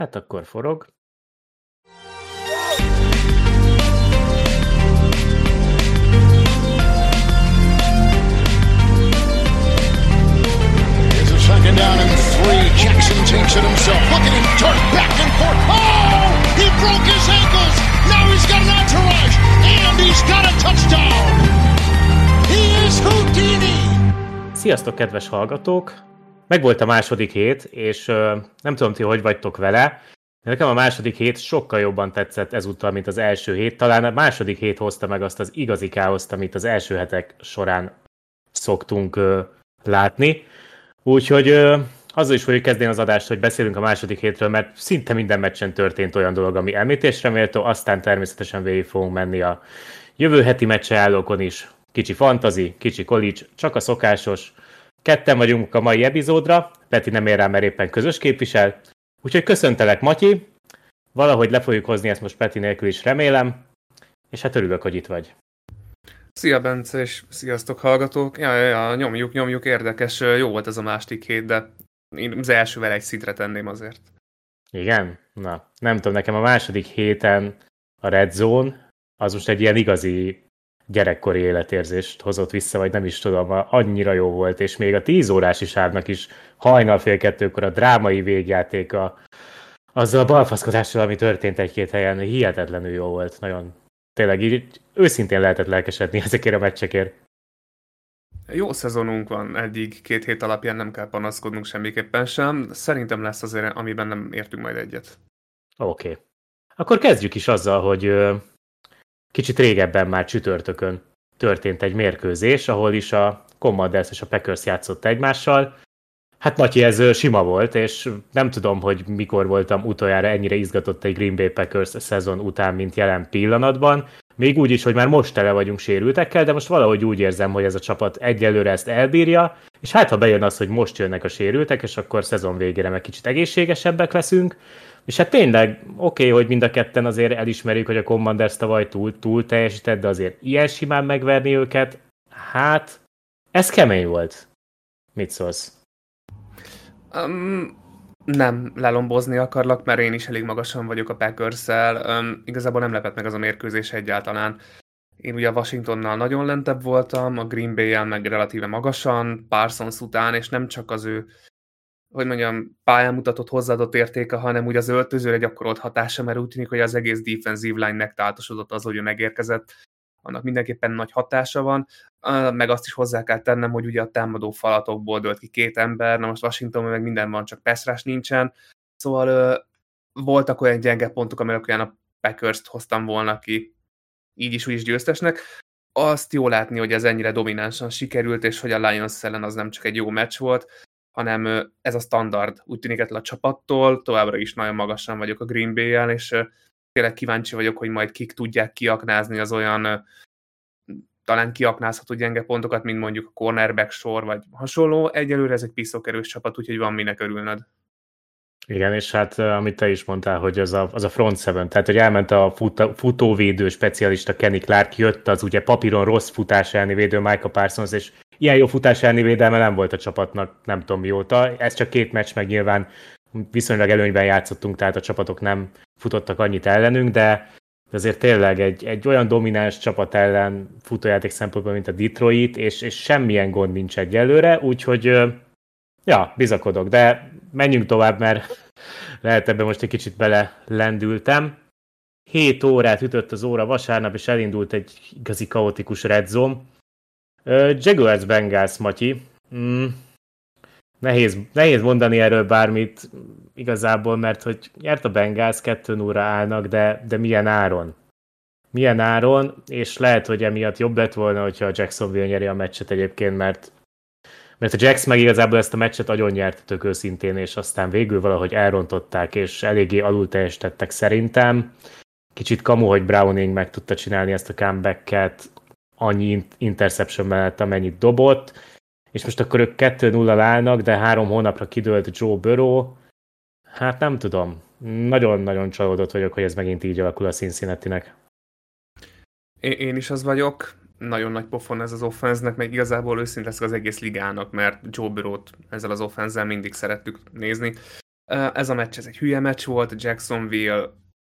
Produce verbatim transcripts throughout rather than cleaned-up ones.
Hát akkor forog. Here's a second down and three. Jackson takes it himself. Look at him turn back and forth. Oh! He broke his ankles. Now he's got an entourage. And he's got a touchdown. He is Houdini. Sziasztok, kedves hallgatók! Megvolt a második hét, és uh, nem tudom ti, hogy vagytok vele. Nekem a második hét sokkal jobban tetszett ezúttal, mint az első hét. Talán a második hét hozta meg azt az igazi káoszt, amit az első hetek során szoktunk uh, látni. Úgyhogy uh, azzal is fogjuk kezdeni az adást, hogy beszélünk a második hétről, mert szinte minden meccsen történt olyan dolog, ami említésre méltó, aztán természetesen végig fogunk menni a jövő heti meccseállókon is. Kicsi fantazi, kicsi college, csak a szokásos. Ketten vagyunk a mai epizódra, Peti nem ér rá, mert éppen közös képvisel. Úgyhogy köszöntelek, Matyi. Valahogy le fogjuk hozni ezt most Peti nélkül is, remélem. És hát örülök, hogy itt vagy. Szia, Bence, és sziasztok, hallgatók. Ja, ja, ja, nyomjuk, nyomjuk, érdekes. Jó volt ez a második hét, de én az elsővel egy szintre tenném azért. Igen? Na, nem tudom, nekem a második héten a Red Zone az most egy ilyen igazi gyerekkori életérzést hozott vissza, vagy nem is tudom, annyira jó volt, és még a tíz órás is árnak is hajnal fél kettőkor a drámai végjátéka azzal a balfaszkodással, ami történt egy-két helyen, hihetetlenül jó volt. Nagyon, tényleg így őszintén lehetett lelkesedni ezekért a meccsekért. Jó szezonunk van eddig, két hét alapján nem kell panaszkodnunk semmiképpen sem. Szerintem lesz azért, amiben nem értünk majd egyet. Oké. Okay. Akkor kezdjük is azzal, hogy kicsit régebben már csütörtökön történt egy mérkőzés, ahol is a Commanders és a Packers játszott egymással. Hát Matyi, ez sima volt, és nem tudom, hogy mikor voltam utoljára ennyire izgatott egy Green Bay Packers szezon után, mint jelen pillanatban. Még úgy is, hogy már most tele vagyunk sérültekkel, de most valahogy úgy érzem, hogy ez a csapat egyelőre ezt elbírja, és hát ha bejön az, hogy most jönnek a sérültek, és akkor szezon végére meg kicsit egészségesebbek leszünk. És hát tényleg oké, okay, hogy mind a ketten azért elismerjük, hogy a Commanders tavaly túl, túl teljesített, de azért ilyen simán megverni őket, hát ez kemény volt. Mit szólsz? Um, nem lelombozni akarlak, mert én is elég magasan vagyok a Packers-szel. Um, igazából nem lepett meg az a mérkőzés egyáltalán. Én ugye a Washingtonnal nagyon lentebb voltam, a Green Bay-jel meg relatíve magasan, Parsons után, és nem csak az ő, hogy mondjam, pályán mutatott hozzáadott értéke, hanem úgy az öltözőre gyakorolt hatása, mert úgy tűnik, hogy az egész defensive line megtáltosodott az, hogy ő megérkezett. Annak mindenképpen nagy hatása van, meg azt is hozzá kell tennem, hogy ugye a támadó falatokból dőlt ki két ember, na most Washingtonban meg minden van, csak pass rush nincsen, szóval ö, voltak olyan gyenge pontok, amelyek olyan a Packers-t hoztam volna ki, így is úgy is győztesnek. Azt jó látni, hogy ez ennyire dominánsan sikerült, és hogy a Lions ellen az nem csak egy jó meccs volt, hanem ez a standard úgy tűnik ettől a csapattól, továbbra is nagyon magasan vagyok a Green Bay-jel, és tényleg kíváncsi vagyok, hogy majd kik tudják kiaknázni az olyan talán kiaknázható gyenge pontokat, mint mondjuk a cornerback sor, vagy hasonló. Egyelőre ez egy piszkokerős csapat, úgyhogy van minek örülnöd. Igen, és hát amit te is mondtál, hogy az a, az a front seven, tehát hogy elment a fut, futóvédő specialista Kenny Clark, jött az ugye papíron rossz futás elleni védő Micah Parsons, és ilyen jó futás elleni védelme nem volt a csapatnak nem tudom mióta. Ez csak két meccs, meg nyilván viszonylag előnyben játszottunk, tehát a csapatok nem futottak annyit ellenünk, de azért tényleg egy, egy olyan domináns csapat ellen futójáték szempontból, mint a Detroit, és, és semmilyen gond nincs egyelőre, úgyhogy ja, bizakodok, de menjünk tovább, mert lehet ebben most egy kicsit bele lendültem. Hét órát ütött az óra vasárnap, és elindult egy igazi kaotikus red zone. Uh, Jaguars Bengals, Matyi. Mm, nehéz, nehéz mondani erről bármit igazából, mert hogy nyert a Bengals, kettő nulla állnak, de, de milyen áron? Milyen áron, és lehet, hogy emiatt jobb lett volna, hogyha a Jacksonville nyeri a meccset egyébként, mert Mert a Jacks meg igazából ezt a meccset agyon nyert tök őszintén, és aztán végül valahogy elrontották, és eléggé alul teljesítettek szerintem. Kicsit kamu, hogy Browning meg tudta csinálni ezt a comebacket, annyi interception mellett, amennyit dobott, és most akkor ők kettő nulla állnak, de három hónapra kidőlt Joe Burrow. Hát nem tudom. Nagyon-nagyon csalódott vagyok, hogy ez megint így alakul a Cincinnatinek. Én is az vagyok. Nagyon nagy pofon ez az offense-nek, meg igazából őszintén az egész ligának, mert Joe Burrow-t ezzel az offense-zel mindig szerettük nézni. Ez a meccs, ez egy hülye meccs volt, Jacksonville,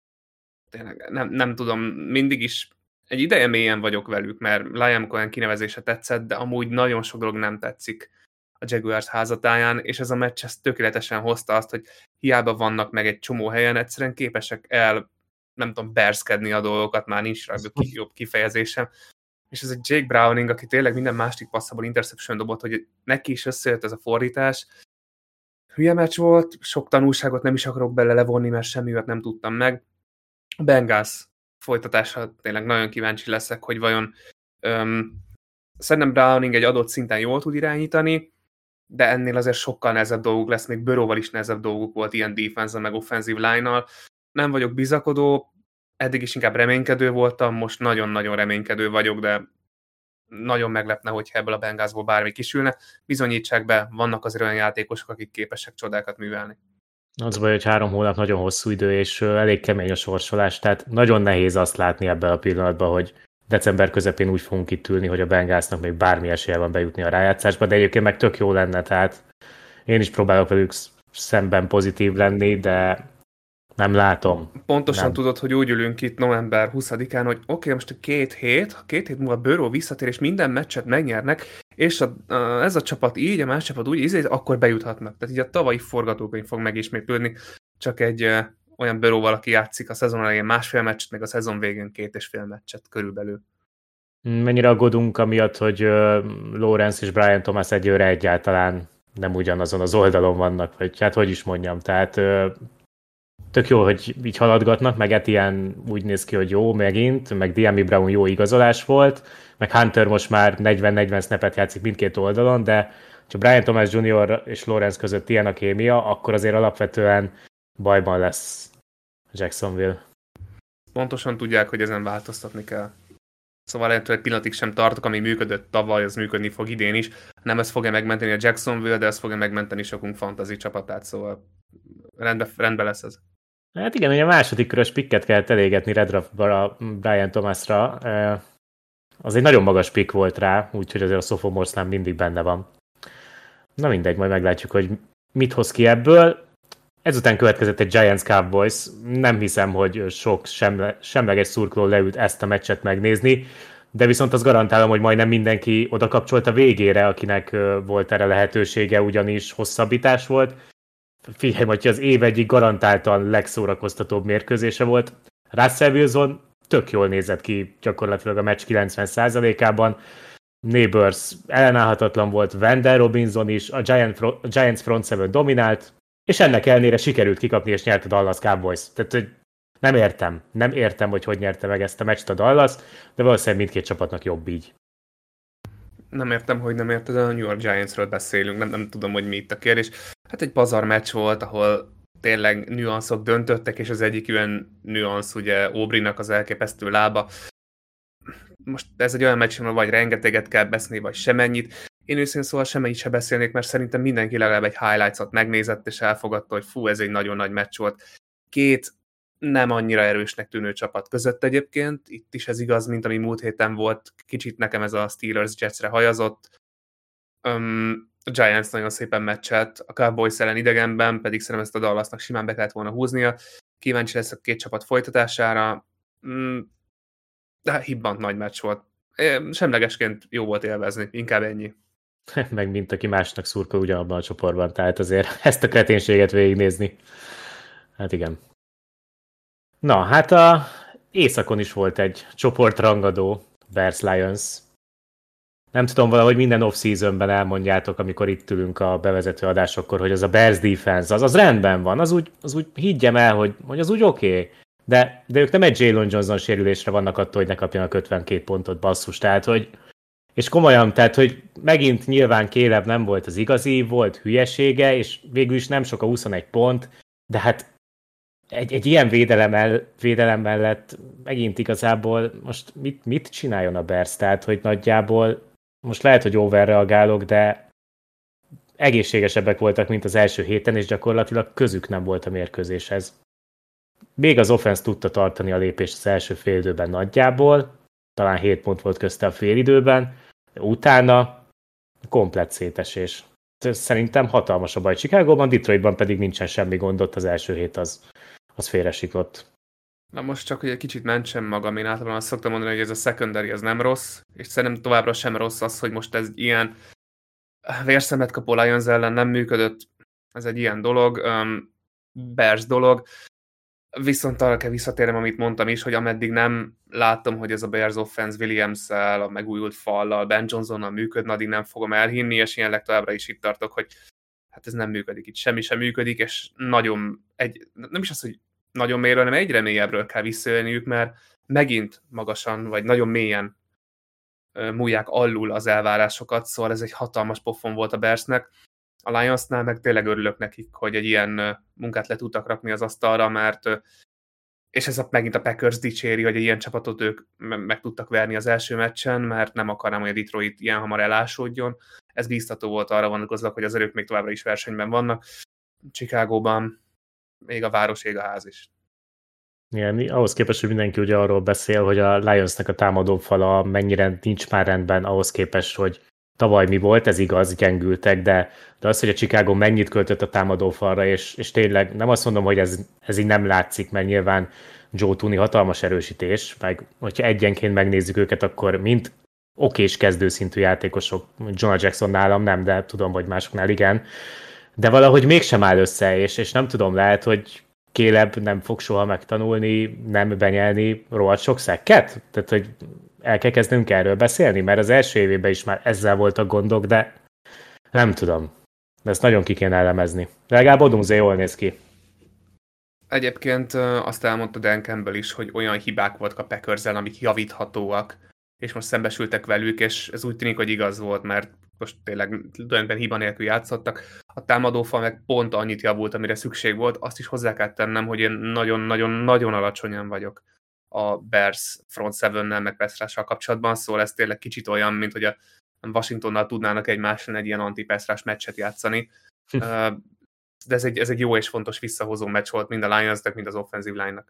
tényleg nem, nem tudom, mindig is egy ideje mélyen vagyok velük, mert Liam Cohen kinevezése tetszett, de amúgy nagyon sok dolog nem tetszik a Jaguars házatáján, és ez a meccs ezt tökéletesen hozta azt, hogy hiába vannak meg egy csomó helyen, egyszerűen képesek el, nem tudom, berszkedni a dolgokat, már nincs rá jobb kifejezésem. És ez egy Jake Browning, aki tényleg minden másik passzából interception dobott, hogy neki is összejött ez a fordítás. Hülye meccs volt, sok tanulságot nem is akarok bele levonni, mert semmivel nem tudtam meg. A Bengals folytatása tényleg nagyon kíváncsi leszek, hogy vajon öm, szerintem Browning egy adott szinten jól tud irányítani, de ennél azért sokkal nehezebb dolguk lesz, még Burrowval is nehezebb dolguk volt ilyen defense-en, meg offensive line-nal. Nem vagyok bizakodó, eddig is inkább reménykedő voltam, most nagyon-nagyon reménykedő vagyok, de nagyon meglepne, hogyha ebből a Bengalsból bármi kisülne. Bizonyítsák be, vannak azért olyan játékosok, akik képesek csodákat művelni. Az baj, hogy három hónap nagyon hosszú idő, és elég kemény a sorsolás, tehát nagyon nehéz azt látni ebben a pillanatban, hogy december közepén úgy fogunk itt ülni, hogy a Bengalsnak még bármi esélye van bejutni a rájátszásba, de egyébként meg tök jó lenne, tehát én is próbálok velük szemben pozitív lenni, de nem látom. Pontosan nem. Tudod, hogy úgy ülünk itt november huszadikán, hogy oké, okay, most a két hét, ha két hét múlva Burrow visszatér, és minden meccset megnyernek, és a, a, ez a csapat így, a más csapat úgy, így, akkor bejuthatnak. Tehát így a tavalyi forgatókönyv fog megismétlődni, csak egy uh, olyan Burrowval, aki játszik a szezon elején másfél meccset, meg a szezon végén két és fél meccset körülbelül. Mennyire aggódunk amiatt, hogy uh, Lawrence és Brian Thomas egyőre egyáltalán nem ugyanazon az oldalon vannak, vagy hát hogy is mondjam, tehát uh, tök jó, hogy így haladgatnak, meg Etienne úgy néz ki, hogy jó megint, meg Diami Brown jó igazolás volt, meg Hunter most már negyven-negyven snapet játszik mindkét oldalon, de ha Brian Thomas junior és Lawrence között ilyen a kémia, akkor azért alapvetően bajban lesz Jacksonville. Pontosan tudják, hogy ezen változtatni kell. Szóval egy pillanatig sem tartok, ami működött tavaly, az működni fog idén is. Nem ez fogja megmenteni a Jacksonville, de ez fogja megmenteni sokunk fantasy csapatát, szóval rendben rendbe lesz ez. Hát igen, hogy a második körös pikket kellett elégetni Red Draftba Brian Thomasra. Az egy nagyon magas pick volt rá, úgyhogy azért a sophomore mindig benne van. Na mindegy, majd meglátjuk, hogy mit hoz ki ebből. Ezután következett egy Giants Cowboys. Nem hiszem, hogy sok semle, semleges szurkoló leült ezt a meccset megnézni, de viszont azt garantálom, hogy majdnem mindenki oda kapcsolt a végére, akinek volt erre lehetősége, ugyanis hosszabbítás volt. Figyelj, hogy az év egyik garantáltan legszórakoztatóbb mérkőzése volt. Russell Wilson tök jól nézett ki gyakorlatilag a meccs kilencven százalékában. Neighbors ellenállhatatlan volt, Wendell Robinson is, a Giants front seven dominált, és ennek ellenére sikerült kikapni, és nyert a Dallas Cowboys. Tehát, hogy nem értem, nem értem, hogy hogy nyerte meg ezt a meccset a Dallas, de valószínűleg mindkét csapatnak jobb így. Nem értem, hogy nem érted, a New York Giantsről beszélünk, nem, nem tudom, hogy mi itt a kérdés. Hát egy pazar meccs volt, ahol tényleg nüanszok döntöttek, és az egyik ilyen nüansz, ugye Aubreynak az elképesztő lába. Most ez egy olyan meccs, vagy rengeteget kell beszélni, vagy semennyit. Én őszintén szóval semennyit se beszélnék, mert szerintem mindenki legalább egy highlights-ot megnézett, és elfogadta, hogy fú, ez egy nagyon nagy meccs volt. Két nem annyira erősnek tűnő csapat között egyébként. Itt is ez igaz, mint ami múlt héten volt. Kicsit nekem ez a Steelers-Jetsre hajazott. Um, a Giants nagyon szépen meccselt, a Cowboys ellen idegenben, pedig szerintem ezt a Dallasnak simán be kellett volna húznia. Kíváncsi lesz a két csapat folytatására. Um, de hibbant nagy meccs volt. Semlegesként jó volt élvezni, inkább ennyi. Meg mint aki másnak szurkol ugyanabban a csoportban, tehát azért ezt a kreténséget végignézni. Hát igen. Na, hát a északon is volt egy csoportrangadó, Bears Lions. Nem tudom, valahogy minden off-seasonben elmondjátok, amikor itt ülünk a bevezető adásokkor, hogy az a Bears defense, az, az rendben van, az úgy, az úgy higgyem el, hogy, hogy az úgy oké. Okay. De, de ők nem egy Jalen Johnson sérülésre vannak attól, hogy ne kapjanak ötvenkét pontot, basszus. Tehát, hogy, és komolyan, tehát, hogy megint nyilván Caleb nem volt az igazi, volt hülyesége, és végül is nem sok a huszonegy pont, de hát egy, egy ilyen védelem, el, védelem mellett megint igazából most mit, mit csináljon a Bears? Tehát, hogy nagyjából most lehet, hogy overreagálok, de egészségesebbek voltak, mint az első héten, és gyakorlatilag közük nem volt a mérkőzéshez. Még az offense tudta tartani a lépést az első félidőben nagyjából, talán hét pont volt közte a félidőben, de utána komplett szétesés. most szerintem hatalmas a baj Chicagóban, Detroitban pedig nincsen semmi gond, ott az első hét az, az félresiklott. Na most csak, hogy egy kicsit mentsem magam, én általában azt szoktam mondani, hogy ez a secondary az nem rossz, és szerintem továbbra sem rossz az, hogy most ez ilyen vérszemet kapó Lions ellen nem működött, ez egy ilyen dolog, um, Bears dolog, viszont arra kell visszatérnem, amit mondtam is, hogy ameddig nem látom, hogy ez a Bears offense Williams-szel, a megújult fallal, Ben Johnsonnal működne, addig nem fogom elhinni, és ilyenleg továbbra is itt tartok, hogy hát ez nem működik, itt semmi sem működik, és nagyon, egy, nem is az, hogy nagyon mélyről, hanem egyre mélyebbről kell visszajönniük, mert megint magasan, vagy nagyon mélyen múlják alul az elvárásokat, szóval ez egy hatalmas pofon volt a Bearsnek. A Lionsnál meg tényleg örülök nekik, hogy egy ilyen munkát le tudtak rakni az asztalra, mert és ez a, megint a Packers dicséri, hogy egy ilyen csapatot ők meg tudtak verni az első meccsen, mert nem akarnám, hogy a Detroit ilyen hamar elásódjon. Ez bíztató volt arra vonatkozólag, hogy az erők még továbbra is versenyben vannak. Chicagóban még a város, ég a ház is. Igen, ahhoz képest, hogy mindenki ugye arról beszél, hogy a Lionsnek a támadófala mennyire nincs már rendben, ahhoz képest, hogy tavaly mi volt, ez igaz, gyengültek, de, de az, hogy a Chicago mennyit költött a támadófalra, és, és tényleg nem azt mondom, hogy ez, ez így nem látszik, mert nyilván Joe Thuney hatalmas erősítés, meg hogyha egyenként megnézzük őket, akkor mind okés kezdőszintű játékosok, Jonah Jackson nálam nem, de tudom, hogy másoknál igen, de valahogy mégsem áll össze, és, és nem tudom, lehet, hogy Caleb nem fog soha megtanulni, nem benyelni rohadt sok szekket? Tehát, hogy el kell kezdenünk erről beszélni, mert az első évében is már ezzel voltak gondok, de nem tudom. De ezt nagyon ki kéne elemezni. De legalább Odunze jól néz ki. Egyébként azt elmondta Dan Campbell is, hogy olyan hibák voltak a Packerszel, amik javíthatóak, és most szembesültek velük, és ez úgy tűnik, hogy igaz volt, mert most tényleg tulajdonképpen hiba nélkül játszottak. A támadófal meg pont annyit javult, amire szükség volt. Azt is hozzá kell tennem, hogy én nagyon-nagyon-nagyon alacsonyan vagyok a Bears front sevennel, meg pass kapcsolatban, szóval ez tényleg kicsit olyan, mint hogy a Washingtonnal tudnának egymáson egy ilyen anti-pass meccset játszani. De ez egy, ez egy jó és fontos visszahozó meccs volt mind a Lionsnek, mind az offensive line-nak.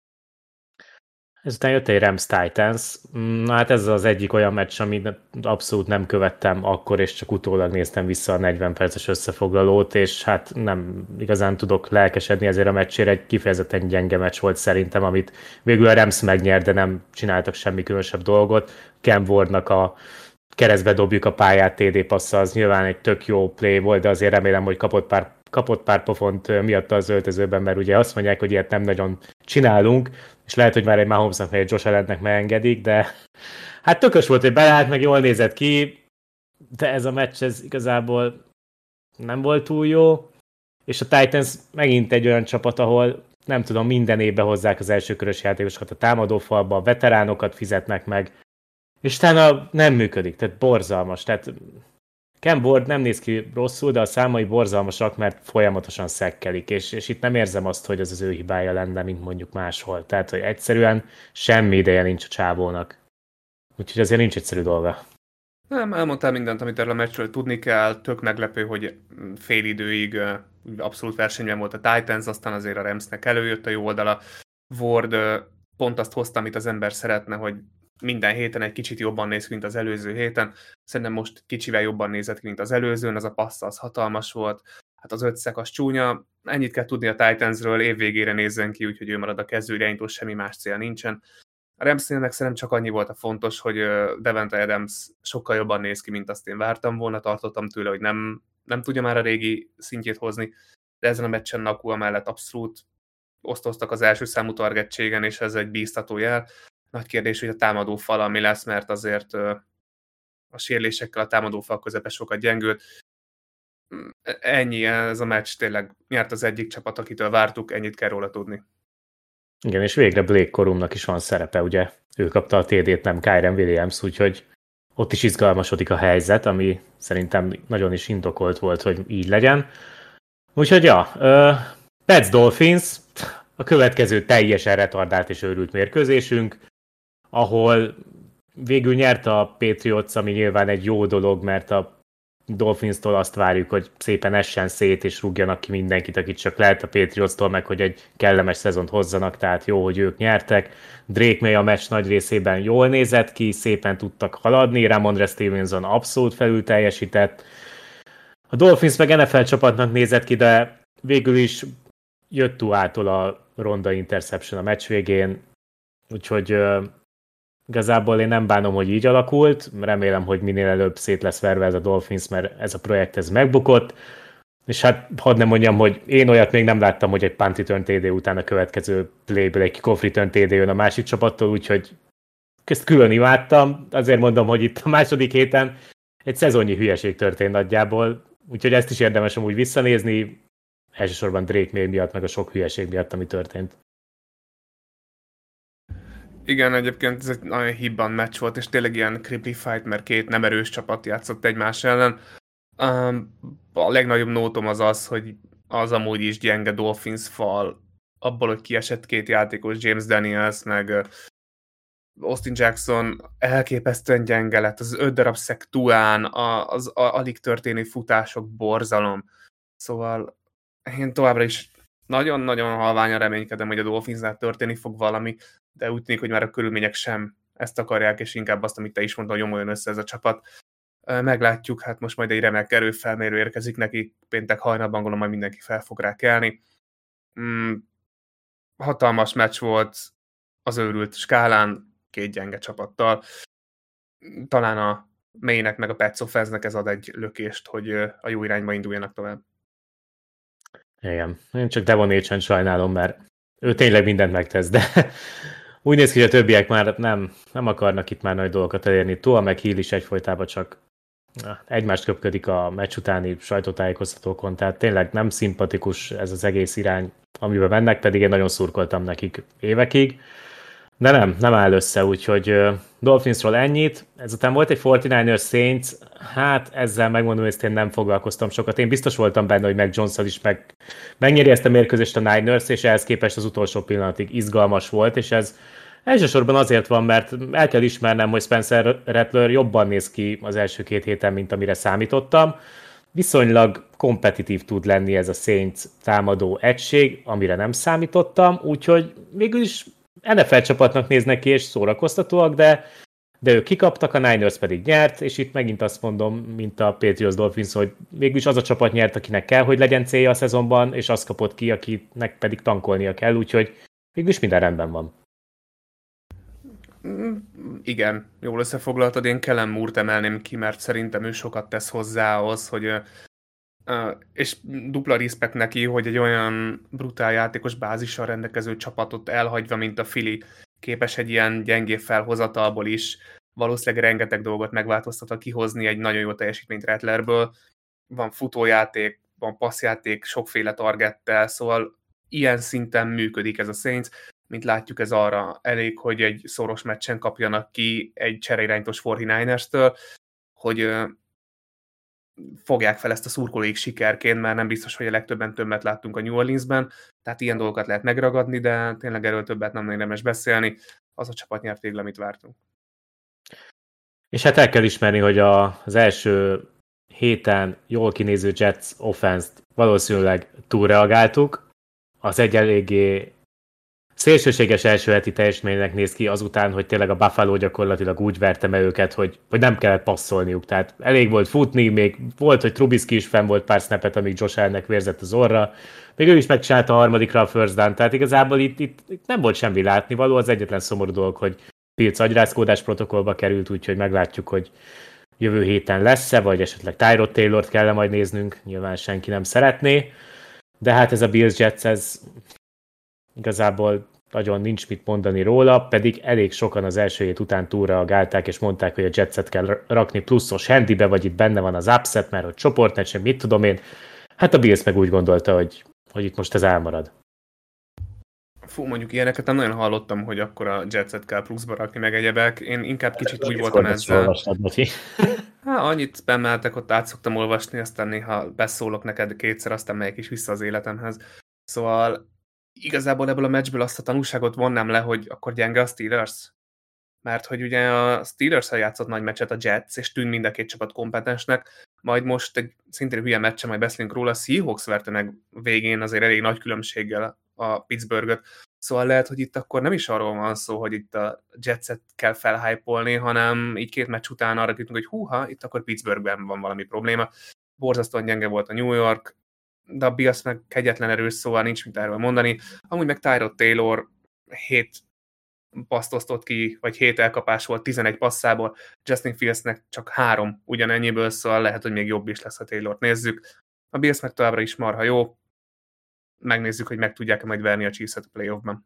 Ezután jött egy Rams Titans. Na hát ez az egyik olyan meccs, amit abszolút nem követtem akkor, és csak utólag néztem vissza a negyven perces összefoglalót, és hát nem igazán tudok lelkesedni ezért a meccsére. Egy kifejezetten gyenge meccs volt szerintem, amit végül a Rams megnyert, de nem csináltak semmi különösebb dolgot. Cam Wardnak a keresztbe dobjuk a pályát té dé passza, az nyilván egy tök jó play volt, de azért remélem, hogy kapott pár, kapott pár pofont miatta az öltözőben, mert ugye azt mondják, hogy ilyet nem nagyon csinálunk, és lehet, hogy már egy Mahomesnak vagy egy Josh Allennek megengedik, de hát tökös volt, hogy beleállt, meg jól nézett ki, de ez a meccs ez igazából nem volt túl jó, és a Titans megint egy olyan csapat, ahol nem tudom, minden évben hozzák az elsőkörös játékosokat a támadófalba, a veteránokat fizetnek meg, és utána nem működik, tehát borzalmas, tehát Cam Ward nem néz ki rosszul, de a számai borzalmasak, mert folyamatosan szekkelik, és, és itt nem érzem azt, hogy ez az ő hibája lenne, mint mondjuk máshol. Tehát, hogy egyszerűen semmi ideje nincs a csávónak. Úgyhogy azért nincs egyszerű dolga. Nem, elmondtál mindent, amit erről a meccsről tudni kell. Tök meglepő, hogy fél időig abszolút versenyben volt a Titans, aztán azért a Ramsnek előjött a jó oldala. Ward pont azt hozta, amit az ember szeretne, hogy minden héten egy kicsit jobban néz ki, mint az előző héten. Szerintem most kicsivel jobban nézett ki, mint az előzőn, az a passz az hatalmas volt. Hát az ötszek az csúnya. Ennyit kell tudni a Titansről, évvégére nézzen ki, úgyhogy ő marad a kezdő irányító, semmi más cél nincsen. A Ramsnél meg szerintem csak annyi volt a fontos, hogy Davante Adams sokkal jobban néz ki, mint azt én vártam volna. Tartottam tőle, hogy nem, nem tudja már a régi szintjét hozni, de ezen a meccsen Nakua mellett abszolút osztoztak az első számú targetségen, és ez egy bíztató jel. Nagy kérdés, hogy a támadófal ami lesz, mert azért a sérülésekkel a támadófal közepe sokat gyengült. Ennyi, ez a meccs tényleg nyert az egyik csapat, akitől vártuk, ennyit kell róla tudni. Igen, és végre Blake Corumnak is van szerepe, ugye? Ő kapta a té dét, nem Kyren Williams, úgyhogy ott is izgalmasodik a helyzet, ami szerintem nagyon is indokolt volt, hogy így legyen. Úgyhogy ja, uh, Pets Dolphins, a következő teljesen retardált és őrült mérkőzésünk, ahol végül nyert a Patriots, ami nyilván egy jó dolog, mert a Dolphins-tól azt várjuk, hogy szépen essen szét, és rúgjanak ki mindenkit, akit csak lehet a Patriots-tól, meg hogy egy kellemes szezont hozzanak, tehát jó, hogy ők nyertek. Drake May a meccs nagy részében jól nézett ki, szépen tudtak haladni, Ramondre Stevenson abszolút felül teljesített. A Dolphins meg en ef el csapatnak nézett ki, de végül is jött Tuától a ronda interception a meccs végén, úgyhogy uh, igazából én nem bánom, hogy így alakult, remélem, hogy minél előbb szét lesz verve ez a Dolphins, mert ez a projekt ez megbukott, és hát hadd nem mondjam, hogy én olyat még nem láttam, hogy egy punt return té dé után a következő playből egy kickoff return té dé jön a másik csapattól, úgyhogy ezt külön imádtam, azért mondom, hogy itt a második héten egy szezonnyi hülyeség történt nagyjából, úgyhogy ezt is érdemes amúgy visszanézni, elsősorban Drake May miatt, meg a sok hülyeség miatt, ami történt. Igen, egyébként ez egy nagyon hibban meccs volt, és tényleg ilyen creepy fight, mert két nem erős csapat játszott egymás ellen. Um, a legnagyobb nótom az az, hogy az amúgy is gyenge Dolphins fal, abból, hogy kiesett két játékos, James Daniels, meg uh, Austin Jackson elképesztően gyenge lett, az öt darab szek Tuán, az a, alig történő futások borzalom. Szóval én továbbra is nagyon-nagyon halványan reménykedem, hogy a Dolphinsnál történni fog valami, de úgy tűnik, hogy már a körülmények sem ezt akarják, és inkább azt, amit te is mondtad, hogy jomoljon össze ez a csapat. Meglátjuk, hát most majd egy remek erőfelmérő érkezik neki, péntek hajnalban gondolom, majd mindenki fel fog rá kelni. Mm, hatalmas meccs volt az őrült skálán, két gyenge csapattal. Talán a Maynek meg a Pats Offense-nek ez ad egy lökést, hogy a jó irányba induljanak tovább. Igen, én csak Devon Achane sajnálom, mert ő tényleg mindent megtesz, de úgy néz ki, hogy a többiek már nem, nem akarnak itt már nagy dolgokat elérni. Tua meg Hill is egyfolytában csak egymást köpködik a meccs utáni sajtótájékoztatókon, tehát tényleg nem szimpatikus ez az egész irány, amiben mennek, pedig én nagyon szurkoltam nekik évekig. De nem, nem áll össze, úgyhogy uh, Dolphinsról ennyit. Ezután volt egy negyvenkilences Saints, hát ezzel megmondom, hogy ezt én nem foglalkoztam sokat. Én biztos voltam benne, hogy Mac Jones-szal is meg, megnyeri ezt a mérkőzést a Niners, és ehhez képest az utolsó pillanatig izgalmas volt, és ez elsősorban azért van, mert el kell ismernem, hogy Spencer Rattler jobban néz ki az első két héten, mint amire számítottam. Viszonylag kompetitív tud lenni ez a Saints támadó egység, amire nem számítottam, úgyhogy végül is en ef el csapatnak néznek ki, és szórakoztatóak, de, de ők kikaptak, a Niners pedig nyert, és itt megint azt mondom, mint a Patriots Dolphins, hogy végülis az a csapat nyert, akinek kell, hogy legyen célja a szezonban, és azt kapott ki, akinek pedig tankolnia kell, úgyhogy végülis minden rendben van. Igen, jól összefoglaltad, én Kellen Moore-t emelném ki, mert szerintem ő sokat tesz hozzá ahhoz, hogy Uh, és dupla respekt neki, hogy egy olyan brutál játékos bázissal rendelkező csapatot elhagyva, mint a Philly, képes egy ilyen gyengébb felhozatalból is valószínűleg rengeteg dolgot megváltoztatva kihozni egy nagyon jó teljesítményt Rattlerből. Van futójáték, van passzjáték, sokféle targettel, szóval ilyen szinten működik ez a Saints, mint látjuk, ez arra elég, hogy egy szoros meccsen kapjanak ki egy csereirányítós negyvenkilencestől, hogy fogják fel ezt a szurkolóik sikerként, mert nem biztos, hogy a legtöbben többet láttunk a New Orleansben, tehát ilyen dolgokat lehet megragadni, de tényleg erről többet nem érdemes beszélni. Az a csapat nyert végül, amit vártunk. És hát el kell ismerni, hogy a, az első héten jól kinéző Jets offense-t valószínűleg túlreagáltuk. Az egy eléggé szélsőséges első heti teljesítménynek néz ki azután, hogy tényleg a Buffalo gyakorlatilag úgy verte meg őket, hogy, hogy nem kellett passzolniuk. Tehát elég volt futni, még volt, hogy Trubisky is fenn volt pár snappet, amíg Josh Allennek vérzett az orra. Még ő is megcsinálta a harmadikra a first down, tehát igazából itt, itt, itt nem volt semmi látnivaló. Az egyetlen szomorú dolog, hogy Fields agyrázkódás protokollba került, úgyhogy meglátjuk, hogy jövő héten lesz-e, vagy esetleg Tyrod Taylort kell majd néznünk, nyilván senki nem szeretné. De hát ez a Bills Jets, ez igazából nagyon nincs mit mondani róla, pedig elég sokan az első hét után túlreagálták, és mondták, hogy a Jetset kell rakni pluszos handybe, vagy itt benne van az upset, mert hogy csoportmeccs, mit tudom én. Hát a Bills meg úgy gondolta, hogy, hogy itt most ez elmarad. Fú, mondjuk ilyeneket nem nagyon hallottam, hogy akkor a Jetset kell pluszba rakni, meg egyebek. Én inkább kicsit úgy voltam ezzel. Hát annyit spammeltek, ott át szoktam olvasni, aztán néha beszólok neked kétszer, aztán megyek is vissza az életemhez. Szóval igazából ebből a meccsből azt a tanulságot vonnám le, hogy akkor gyenge a Steelers. Mert hogy ugye a Steelers-el játszott nagy meccset a Jets, és tűnt mind a két csapat kompetensnek, majd most egy szintén hülye meccsen, majd beszélünk róla, a Seahawks verte meg végén azért elég nagy különbséggel a Pittsburghet. Szóval lehet, hogy itt akkor nem is arról van szó, hogy itt a Jetset kell felhypolni, hanem így két meccs után arra jutunk, hogy húha, itt akkor Pittsburghben van valami probléma. borzasztóan gyenge volt a New York, de a Bills meg kegyetlen erős, szóval nincs mit erről mondani. Amúgy meg Tyrod Taylor hét paszt osztott ki, vagy hét elkapás volt tizenegy passzából, Justin Fieldsnek csak három ugyanennyiből, szóval lehet, hogy még jobb is lesz, ha Taylort nézzük. A Bills meg továbbra is marha jó, megnézzük, hogy meg tudják-e majd verni a Chiefs-et a playoffban.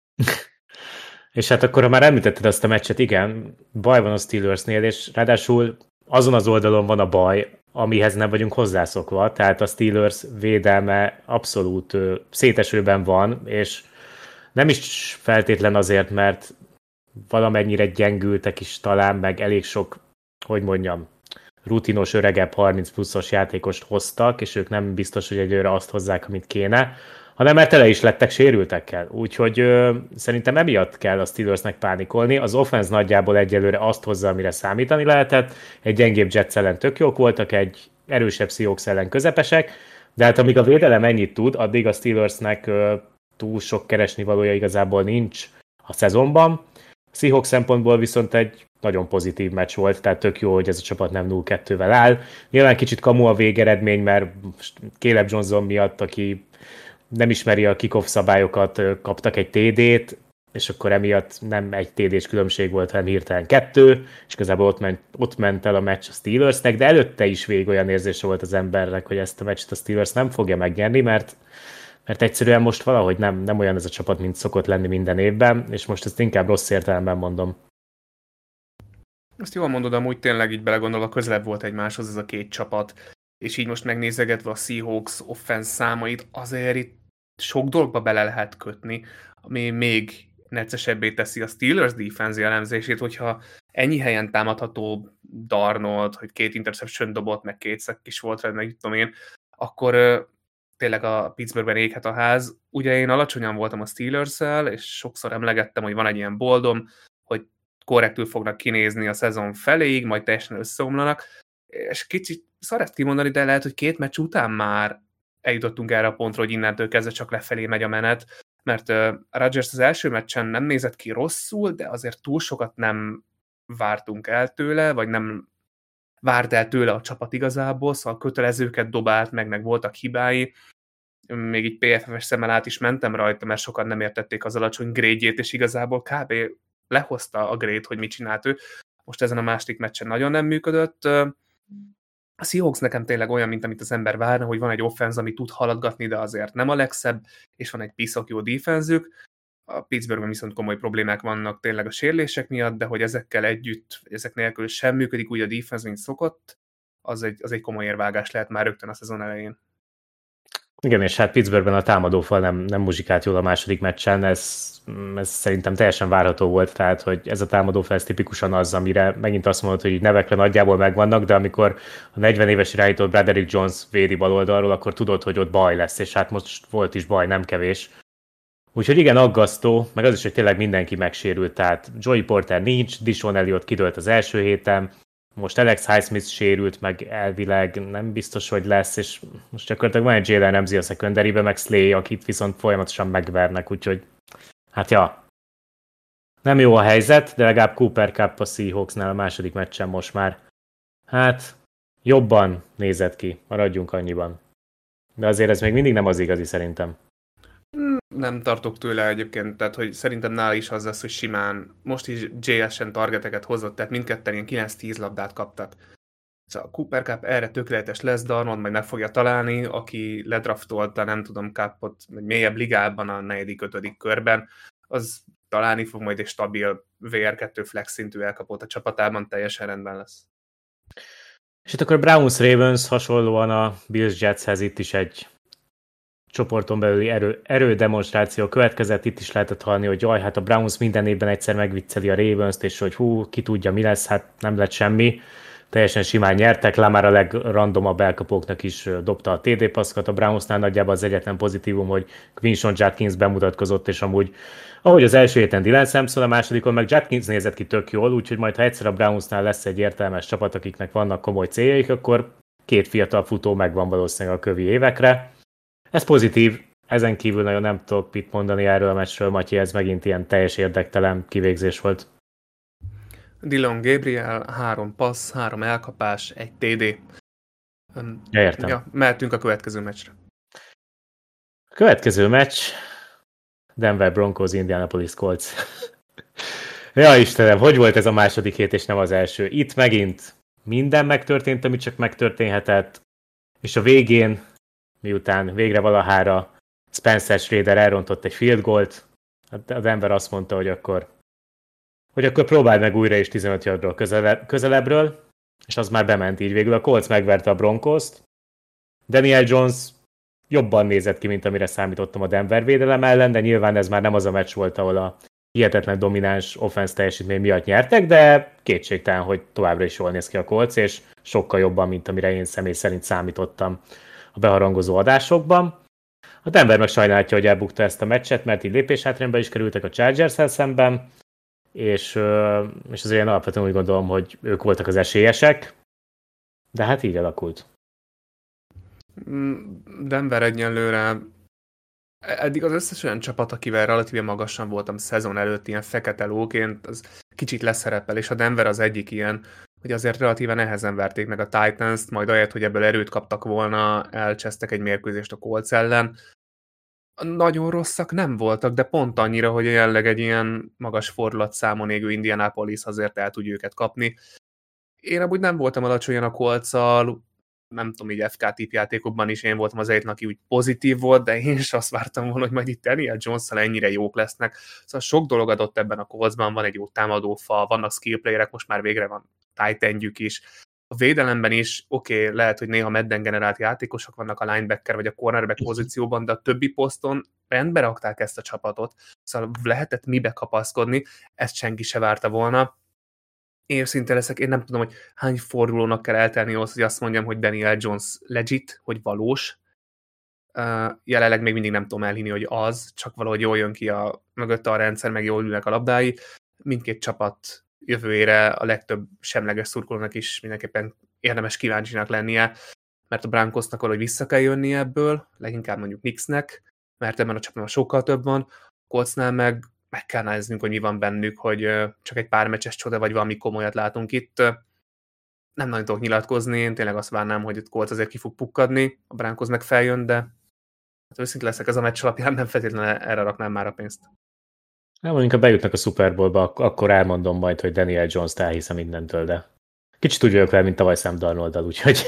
És hát akkor, ha már említetted azt a meccset, igen, baj van a Steelersnél, és ráadásul azon az oldalon van a baj, amihez nem vagyunk hozzászokva, tehát a Steelers védelme abszolút ö, szétesőben van, és nem is feltétlen azért, mert valamennyire gyengültek is talán, meg elég sok, hogy mondjam, rutinos, öregebb, harminc pluszos játékost hoztak, és ők nem biztos, hogy egyőre azt hozzák, amit kéne, hanem mert tele is lettek sérültekkel. Úgyhogy ö, szerintem emiatt kell a Steelersnek pánikolni. Az offense nagyjából egyelőre azt hozza, amire számítani lehetett. Egy gyengébb Jets ellen tök jók voltak, egy erősebb Seahawks ellen közepesek, de hát amíg a védelem ennyit tud, addig a Steelersnek ö, túl sok keresni valója igazából nincs a szezonban. A Seahawks szempontból viszont egy nagyon pozitív meccs volt, tehát tök jó, hogy ez a csapat nem nulla kettővel áll. Nyilván kicsit kamu a végeredmény, mert Caleb Johnson miatt, aki nem ismeri a kickoff szabályokat, kaptak egy té dét, és akkor emiatt nem egy té dés különbség volt, hanem hirtelen kettő, és igazából ott ment, ott ment el a meccs a Steelersnek, de előtte is végig olyan érzése volt az embernek, hogy ezt a meccset a Steelers nem fogja megnyerni, mert, mert egyszerűen most valahogy nem, nem olyan ez a csapat, mint szokott lenni minden évben, és most ezt inkább rossz értelemben mondom. Azt jól mondod, amúgy tényleg így belegondolva közelebb volt egymáshoz ez a két csapat, és így most megnézegetve a Seahawks offense számait, azért itt sok dolgba bele lehet kötni, ami még neccesebbé teszi a Steelers defense elemzését, hogyha ennyi helyen támadható Darnold, hogy két interception dobott, meg két sack is volt rá, meg tudom én, akkor uh, tényleg a Pittsburghben éghet a ház. Ugye én alacsonyan voltam a Steelers-szel, és sokszor emlegettem, hogy van egy ilyen boldom, hogy korrektül fognak kinézni a szezon feléig, majd teljesen összeomlanak, és kicsit szar ezt kimondani, de lehet, hogy két meccs után már eljutottunk erre a pontra, hogy innentől kezdve csak lefelé megy a menet, mert uh, Rodgers az első meccsen nem nézett ki rosszul, de azért túl sokat nem vártunk el tőle, vagy nem várt el tőle a csapat igazából, szóval kötelezőket dobált, meg, meg voltak hibái. Még így pé ef ef-es szemmel át is mentem rajta, mert sokan nem értették az alacsony grade-jét, és igazából kb. Lehozta a grade, hogy mit csinált ő. Most ezen a második meccsen nagyon nem működött. A Seahawks nekem tényleg olyan, mint amit az ember várna, hogy van egy offense, ami tud haladgatni, de azért nem a legszebb, és van egy piszok jó defenzük. A Pittsburghben viszont komoly problémák vannak tényleg a sérülések miatt, de hogy ezekkel együtt, vagy ezek nélkül sem működik úgy a defense, mint szokott, az egy, az egy komoly érvágás lehet már rögtön a szezon elején. Igen, és hát Pittsburghben a támadófal nem, nem muzsikált jól a második meccsen, ez, ez szerintem teljesen várható volt, tehát hogy ez a támadófal ez tipikusan az, amire megint azt mondod, hogy nevekre nagyjából megvannak, de amikor a negyven éves irányító Broderick Jones védi bal oldalról, akkor tudod, hogy ott baj lesz, és hát most volt is baj, nem kevés. Úgyhogy igen, aggasztó, meg az is, hogy tényleg mindenki megsérült, tehát Joey Porter nincs, Dishon Elliott kidőlt az első héten, most Alex Highsmith sérült, meg elvileg nem biztos, hogy lesz, és most gyakorlatilag van egy Jalen Ramsey a secondary-be, meg Slay, akit viszont folyamatosan megvernek, úgyhogy hát ja, nem jó a helyzet, de legalább Cooper Kupp a Seahawksnál a második meccsen most már, hát jobban nézett ki, maradjunk annyiban. De azért ez még mindig nem az igazi szerintem. Nem tartok tőle egyébként, tehát hogy szerintem nála is az lesz, hogy simán most is jé es-en targeteket hozott, tehát mindketten ilyen kilenc-tíz labdát kaptak. Szóval Cooper Kupp erre tökéletes lesz, Darnold majd meg fogja találni, aki ledraftolta, nem tudom, Kuppot mélyebb ligában a negyedik, ötödik körben, az találni fog majd egy stabil vé er kettő flex szintű elkapott a csapatában, teljesen rendben lesz. És itt akkor Browns Ravens hasonlóan a Bills Jetshez itt is egy csoporton belüli erő, erődemonstráció következett, itt is lehetett hallani, hogy jaj, hát a Browns minden évben egyszer megvicceli a Ravens-t, és hogy hú, ki tudja mi lesz, hát nem lett semmi. Teljesen simán nyertek, Lamar a legrandomabb elkapóknak is dobta a té dé passzokat, a Brownsnál nagyjából az egyetlen pozitívum, hogy Quinshon Judkins bemutatkozott, és amúgy, ahogy az első héten Dylan Sampson, a másodikon meg Judkins nézett ki tök jól, úgyhogy majd ha egyszer a Brownsnál lesz egy értelmes csapat, akiknek vannak komoly céljaik, akkor két fiatal futó megvan valószínűleg a kövi évekre. Ez pozitív, ezen kívül nagyon nem tudok mit mondani erről a meccsről, Matyi, ez megint ilyen teljes érdektelen kivégzés volt. Dillon Gabriel, három passz, három elkapás, egy té dé. Um, Ja, értem. Ja, mehetünk a következő meccsre. A következő meccs Denver Broncos, Indianapolis Colts. Ja, Istenem, hogy volt ez a második hét, és nem az első? Itt megint minden megtörtént, ami csak megtörténhetett, és a végén, miután végre valahára Spencer Schrader elrontott egy field goalt, a Denver azt mondta, hogy akkor, hogy akkor próbáld meg újra is tizenöt yardról közele, közelebbről, és az már bement így. Végül a Colts megverte a Broncos-t. Daniel Jones jobban nézett ki, mint amire számítottam a Denver védelem ellen, de nyilván ez már nem az a meccs volt, ahol a hihetetlen domináns offense teljesítmény miatt nyertek, de kétségtelen, hogy továbbra is jól néz ki a Colts, és sokkal jobban, mint amire én személy szerint számítottam a beharangozó adásokban. A Denver meg sajnálhatja, hogy elbukta ezt a meccset, mert így lépéshátrányba is kerültek a Chargers-el szemben, és, és azért én alapvetően úgy gondolom, hogy ők voltak az esélyesek, de hát így alakult. Denver egyenlőre eddig az összes olyan csapat, akivel relatíve magasan voltam szezon előtt, ilyen fekete lóként, az kicsit leszerepel, és a Denver az egyik ilyen, hogy azért relatíve nehezen verték meg a Titans-t, majd ahelyett, hogy ebből erőt kaptak volna, elcsesztek egy mérkőzést a Colts ellen. Nagyon rosszak nem voltak, de pont annyira, hogy jelenleg egy ilyen magas fordulatszámon égő Indianapolis azért el tudja őket kapni. Én amúgy nem voltam alacsonyan a Coltszal, nem tudom, így ef ká tippjátékokban is én voltam az egyetlen, aki úgy pozitív volt, de én is azt vártam volna, hogy majd itt Daniel Jones-szal ennyire jók lesznek. Szóval sok dolog adott ebben a Coltsban, van egy jó támadófal, vannak skill playerek, most már végre van tight endjük is. A védelemben is, oké, okay, lehet, hogy néha medden generált játékosok vannak a linebacker vagy a cornerback pozícióban, de a többi poszton rendbe rakták ezt a csapatot, szóval lehetett mibe kapaszkodni, ezt senki se várta volna. Én őszinte leszek, én nem tudom, hogy hány fordulónak kell eltelni ahhoz, hogy azt mondjam, hogy Daniel Jones legit, hogy valós. Uh, jelenleg még mindig nem tudom elhinni, hogy az, csak valahogy jól jön ki a mögötte a rendszer, meg jól ülnek a labdái. Mindkét csapat jövőjére a legtöbb semleges szurkolónak is mindenképpen érdemes kíváncsinak lennie, mert a Broncosnak valahogy vissza kell jönni ebből, leginkább mondjuk Knicksnek, mert ebben a csapatban sokkal több van, Coltsnál meg meg kell néznünk, hogy mi van bennük, hogy csak egy pár meccses csoda, vagy valami komolyat látunk itt. Nem nagyon tudok nyilatkozni, én tényleg azt várnám, hogy itt Colts azért ki fog pukkadni, a Broncos meg feljön, de hát őszinte leszek, ez a meccs alapján nem feltétlenül erre raknám már a pénzt. Nem, mondjuk, ha bejutnak a Super Bowlba, akkor elmondom majd, hogy Daniel Jones-t elhiszem mindentől, de kicsit úgy vagyok vele, mint tavaly Sam Darnold-dal, úgyhogy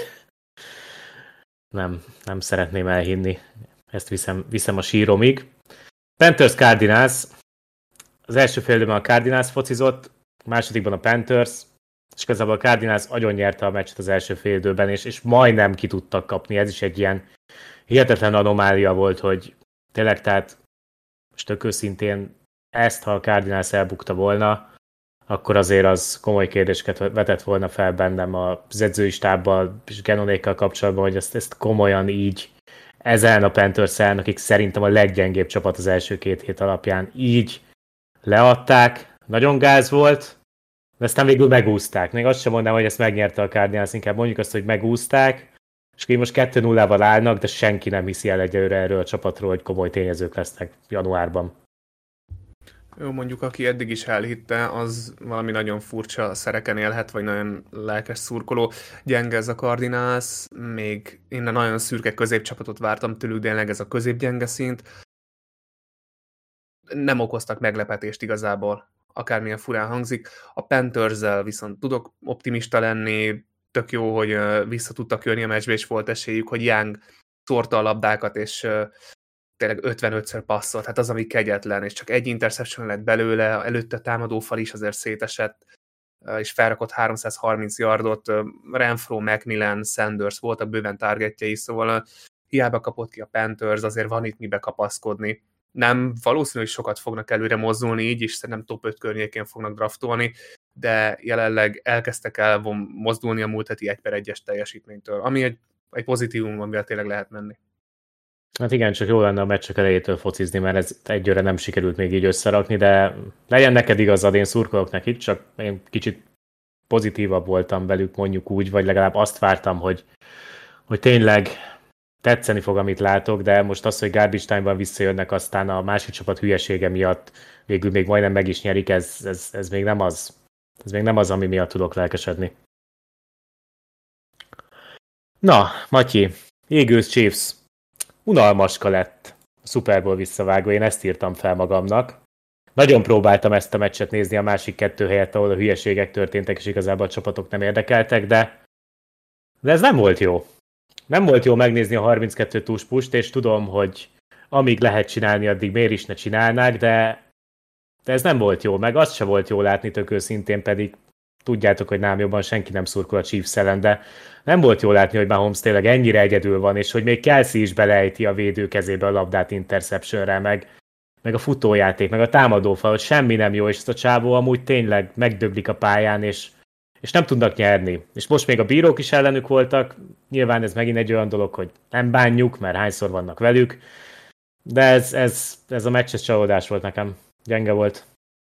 nem, nem szeretném elhinni. Ezt viszem, viszem a síromig. Panthers Cardinals. Az első fél időben a Cardinals focizott, a másodikban a Panthers, és igazából a Cardinals agyon nyerte a meccset az első fél időben, és, és majdnem ki tudtak kapni. Ez is egy ilyen hihetetlen anomália volt, hogy tényleg, tehát most tök őszintén ezt, ha a Cardinals elbukta volna, akkor azért az komoly kérdéseket vetett volna fel bennem az edzői stábbal és Genonékkal kapcsolatban, hogy ezt, ezt komolyan így ezen a Panthers-en, akik szerintem a leggyengébb csapat az első két hét alapján, így leadták, nagyon gáz volt, de aztán végül megúzták. Még azt sem mondanám, hogy ezt megnyerte a Cardinals, inkább mondjuk azt, hogy megúzták, és így most kettő nullával állnak, de senki nem hiszi el egyelőre erről a csapatról, hogy komoly tényezők lesznek januárban. Jó, mondjuk aki eddig is elhitte, az valami nagyon furcsa szereken élhet, vagy nagyon lelkes szurkoló. Gyenge ez a Cardinals, még innen nagyon szürke középcsapatot vártam tőlük, de ez a középgyenge szint. Nem okoztak meglepetést igazából, akármilyen furán hangzik. A Panthers-zel viszont tudok optimista lenni, tök jó, hogy vissza tudtak jönni a meccsbe, és volt esélyük, hogy Young szórta a labdákat, és tényleg ötvenötször passzolt, hát az, ami kegyetlen, és csak egy interception lett belőle, előtte támadófal is azért szétesett, és felrakott háromszázharminc yardot, Renfro, McMillan, Sanders voltak bőven targetjei, szóval hiába kapott ki a Panthers, azért van itt mibe kapaszkodni. Nem valószínű, hogy sokat fognak előre mozdulni, így is szerintem top öt környékén fognak draftolni, de jelenleg elkezdtek el mozdulni a múlt heti egy per egyes teljesítménytől, ami egy, egy pozitívum, amivel tényleg lehet menni. Hát igen, csak jó lenne a meccsek elejétől focizni, mert ez egyőre nem sikerült még így összerakni, de legyen neked igazad, én szurkolok nekik, csak én kicsit pozitívabb voltam velük, mondjuk úgy, vagy legalább azt vártam, hogy, hogy tényleg tetszeni fog, amit látok, de most az, hogy garbage time-ban visszajönnek, aztán a másik csapat hülyesége miatt végül még majdnem meg is nyerik, ez, ez, ez még nem az. Ez még nem az, ami miatt tudok lelkesedni. Na, Matyi, Eagles Chiefs. Unalmaska lett a Super Bowl visszavágó, én ezt írtam fel magamnak. Nagyon próbáltam ezt a meccset nézni a másik kettő helyett, ahol a hülyeségek történtek, és igazából a csapatok nem érdekeltek, de, de ez nem volt jó. Nem volt jó megnézni a harminckettő túspust, és tudom, hogy amíg lehet csinálni, addig miért is ne csinálnák, de, de ez nem volt jó, meg azt se volt jó látni tök őszintén, pedig tudjátok, hogy nálam jobban senki nem szurkol a Chiefs ellen, de nem volt jó látni, hogy Mahomes tényleg ennyire egyedül van, és hogy még Kelsey is beleejti a védő kezébe a labdát interceptionre, meg, meg a futójáték, meg a támadófal, hogy semmi nem jó, és ezt a csávó amúgy tényleg megdöglik a pályán, és, és nem tudnak nyerni. És most még a bírók is ellenük voltak, nyilván ez megint egy olyan dolog, hogy nem bánjuk, mert hányszor vannak velük, de ez, ez, ez a meccs, ez csalódás volt nekem. Gyenge volt.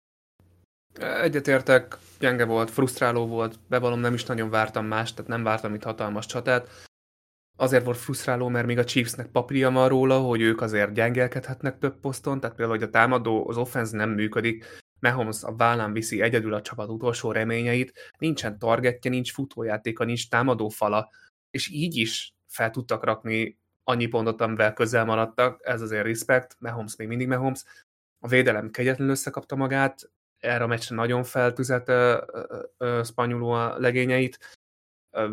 Egyetértek, gyenge volt, frusztráló volt, bevallom, nem is nagyon vártam más, tehát nem vártam itt hatalmas csatát. Azért volt frusztráló, mert még a Chiefsnek papírja van róla, hogy ők azért gyengelkedhetnek több poszton, tehát például, hogy a támadó, az offense nem működik, Mahomes a vállán viszi egyedül a csapat utolsó reményeit, nincsen targetje, nincs futójátéka, nincs támadó fala, és így is fel tudtak rakni annyi pontot, amivel közel maradtak, ez azért respect, Mahomes még mindig Mahomes. A védelem kegyetlenül összekapta magát, erre a meccsre nagyon feltüzett Spanyoló a legényeit. Ö,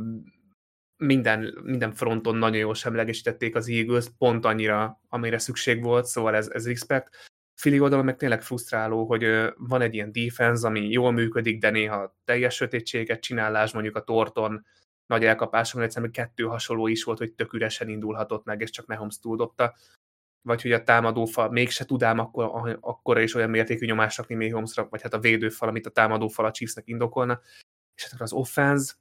minden, minden fronton nagyon jól semlegesítették az Eagles, pont annyira, amire szükség volt, szóval ez, ez respect. Philly oldalon meg tényleg frusztráló, hogy ö, van egy ilyen defense, ami jól működik, de néha teljes sötétséget csinálás, mondjuk a torton nagy elkapáson, egyszerűen kettő hasonló is volt, hogy tök üresen indulhatott meg, és csak Mahomes túldobta. Vagy hogy a támadófal mégse tud ám akkor, akkora is olyan mértékű nyomást rakni Mahomesra, vagy hát a védőfal, amit a támadófal a Chiefsnek indokolna. És hát az offense,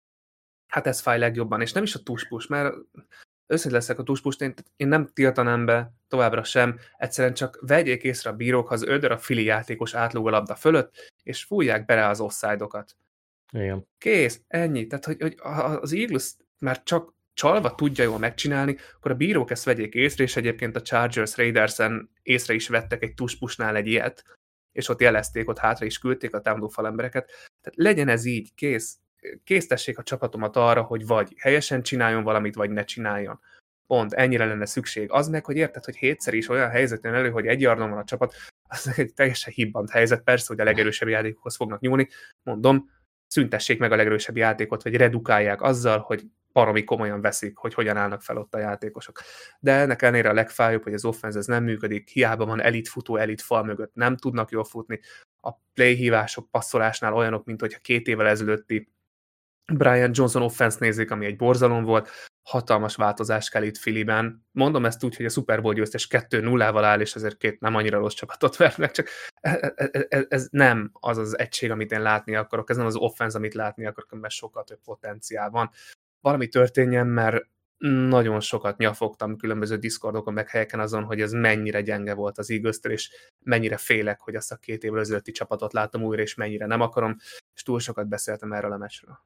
hát ez fáj legjobban, és nem is a tuspus, mert őszintén leszek a tuspust, én, én nem tiltanám be továbbra sem, egyszerűen csak vegyék észre a bírók, ha az öt darab Philly játékos átlóg a labda fölött, és fújják bele az offside-okat. Igen. Kész, ennyi. Tehát, hogy, hogy az Eagles már csak csalva tudja jól megcsinálni, akkor a bírók ezt vegyék észre, és egyébként a Chargers Raidersen észre is vettek egy tuspusnál egy ilyet, és ott jelezték, ott hátra is küldték a támadó falembereket. Tehát legyen ez így, kész. Késztessék a csapatomat arra, hogy vagy helyesen csináljon valamit, vagy ne csináljon. Pont, ennyire lenne szükség. Az meg, hogy érted, hogy hétszer is olyan helyzet jön elő, hogy egy yardon van a csapat, az egy teljesen hibbant helyzet, persze, hogy a legerősebb játékokhoz fognak nyúlni. Mondom, szüntessék meg a legerősebb játékot, vagy redukálják azzal, hogy baromi komolyan veszik, hogy hogyan állnak fel ott a játékosok. De ennek ellenére a legfájóbb, hogy az offense ez nem működik, hiába van elit futó, elit fal mögött, nem tudnak jól futni. A playhívások passzolásnál olyanok, mint hogyha két évvel ezelőtti Brian Johnson offense nézik, ami egy borzalom volt, hatalmas változás kell itt Phillyben. Mondom ezt úgy, hogy a Super Bowl győztes kettő nullával áll, és ezért két nem annyira rossz csapatot vernek, csak ez, ez nem az az egység, amit én látni akarok, ez nem az offense, amit látni akarok, mert sokkal több potenciál van. Valami történjen, mert nagyon sokat nyafogtam különböző Discordokon, meg helyeken azon, hogy ez mennyire gyenge volt az Eagles-től, és mennyire félek, hogy azt a két évvel ezelőtti csapatot látom újra, és mennyire nem akarom, és túl sokat beszéltem erről a meccsről.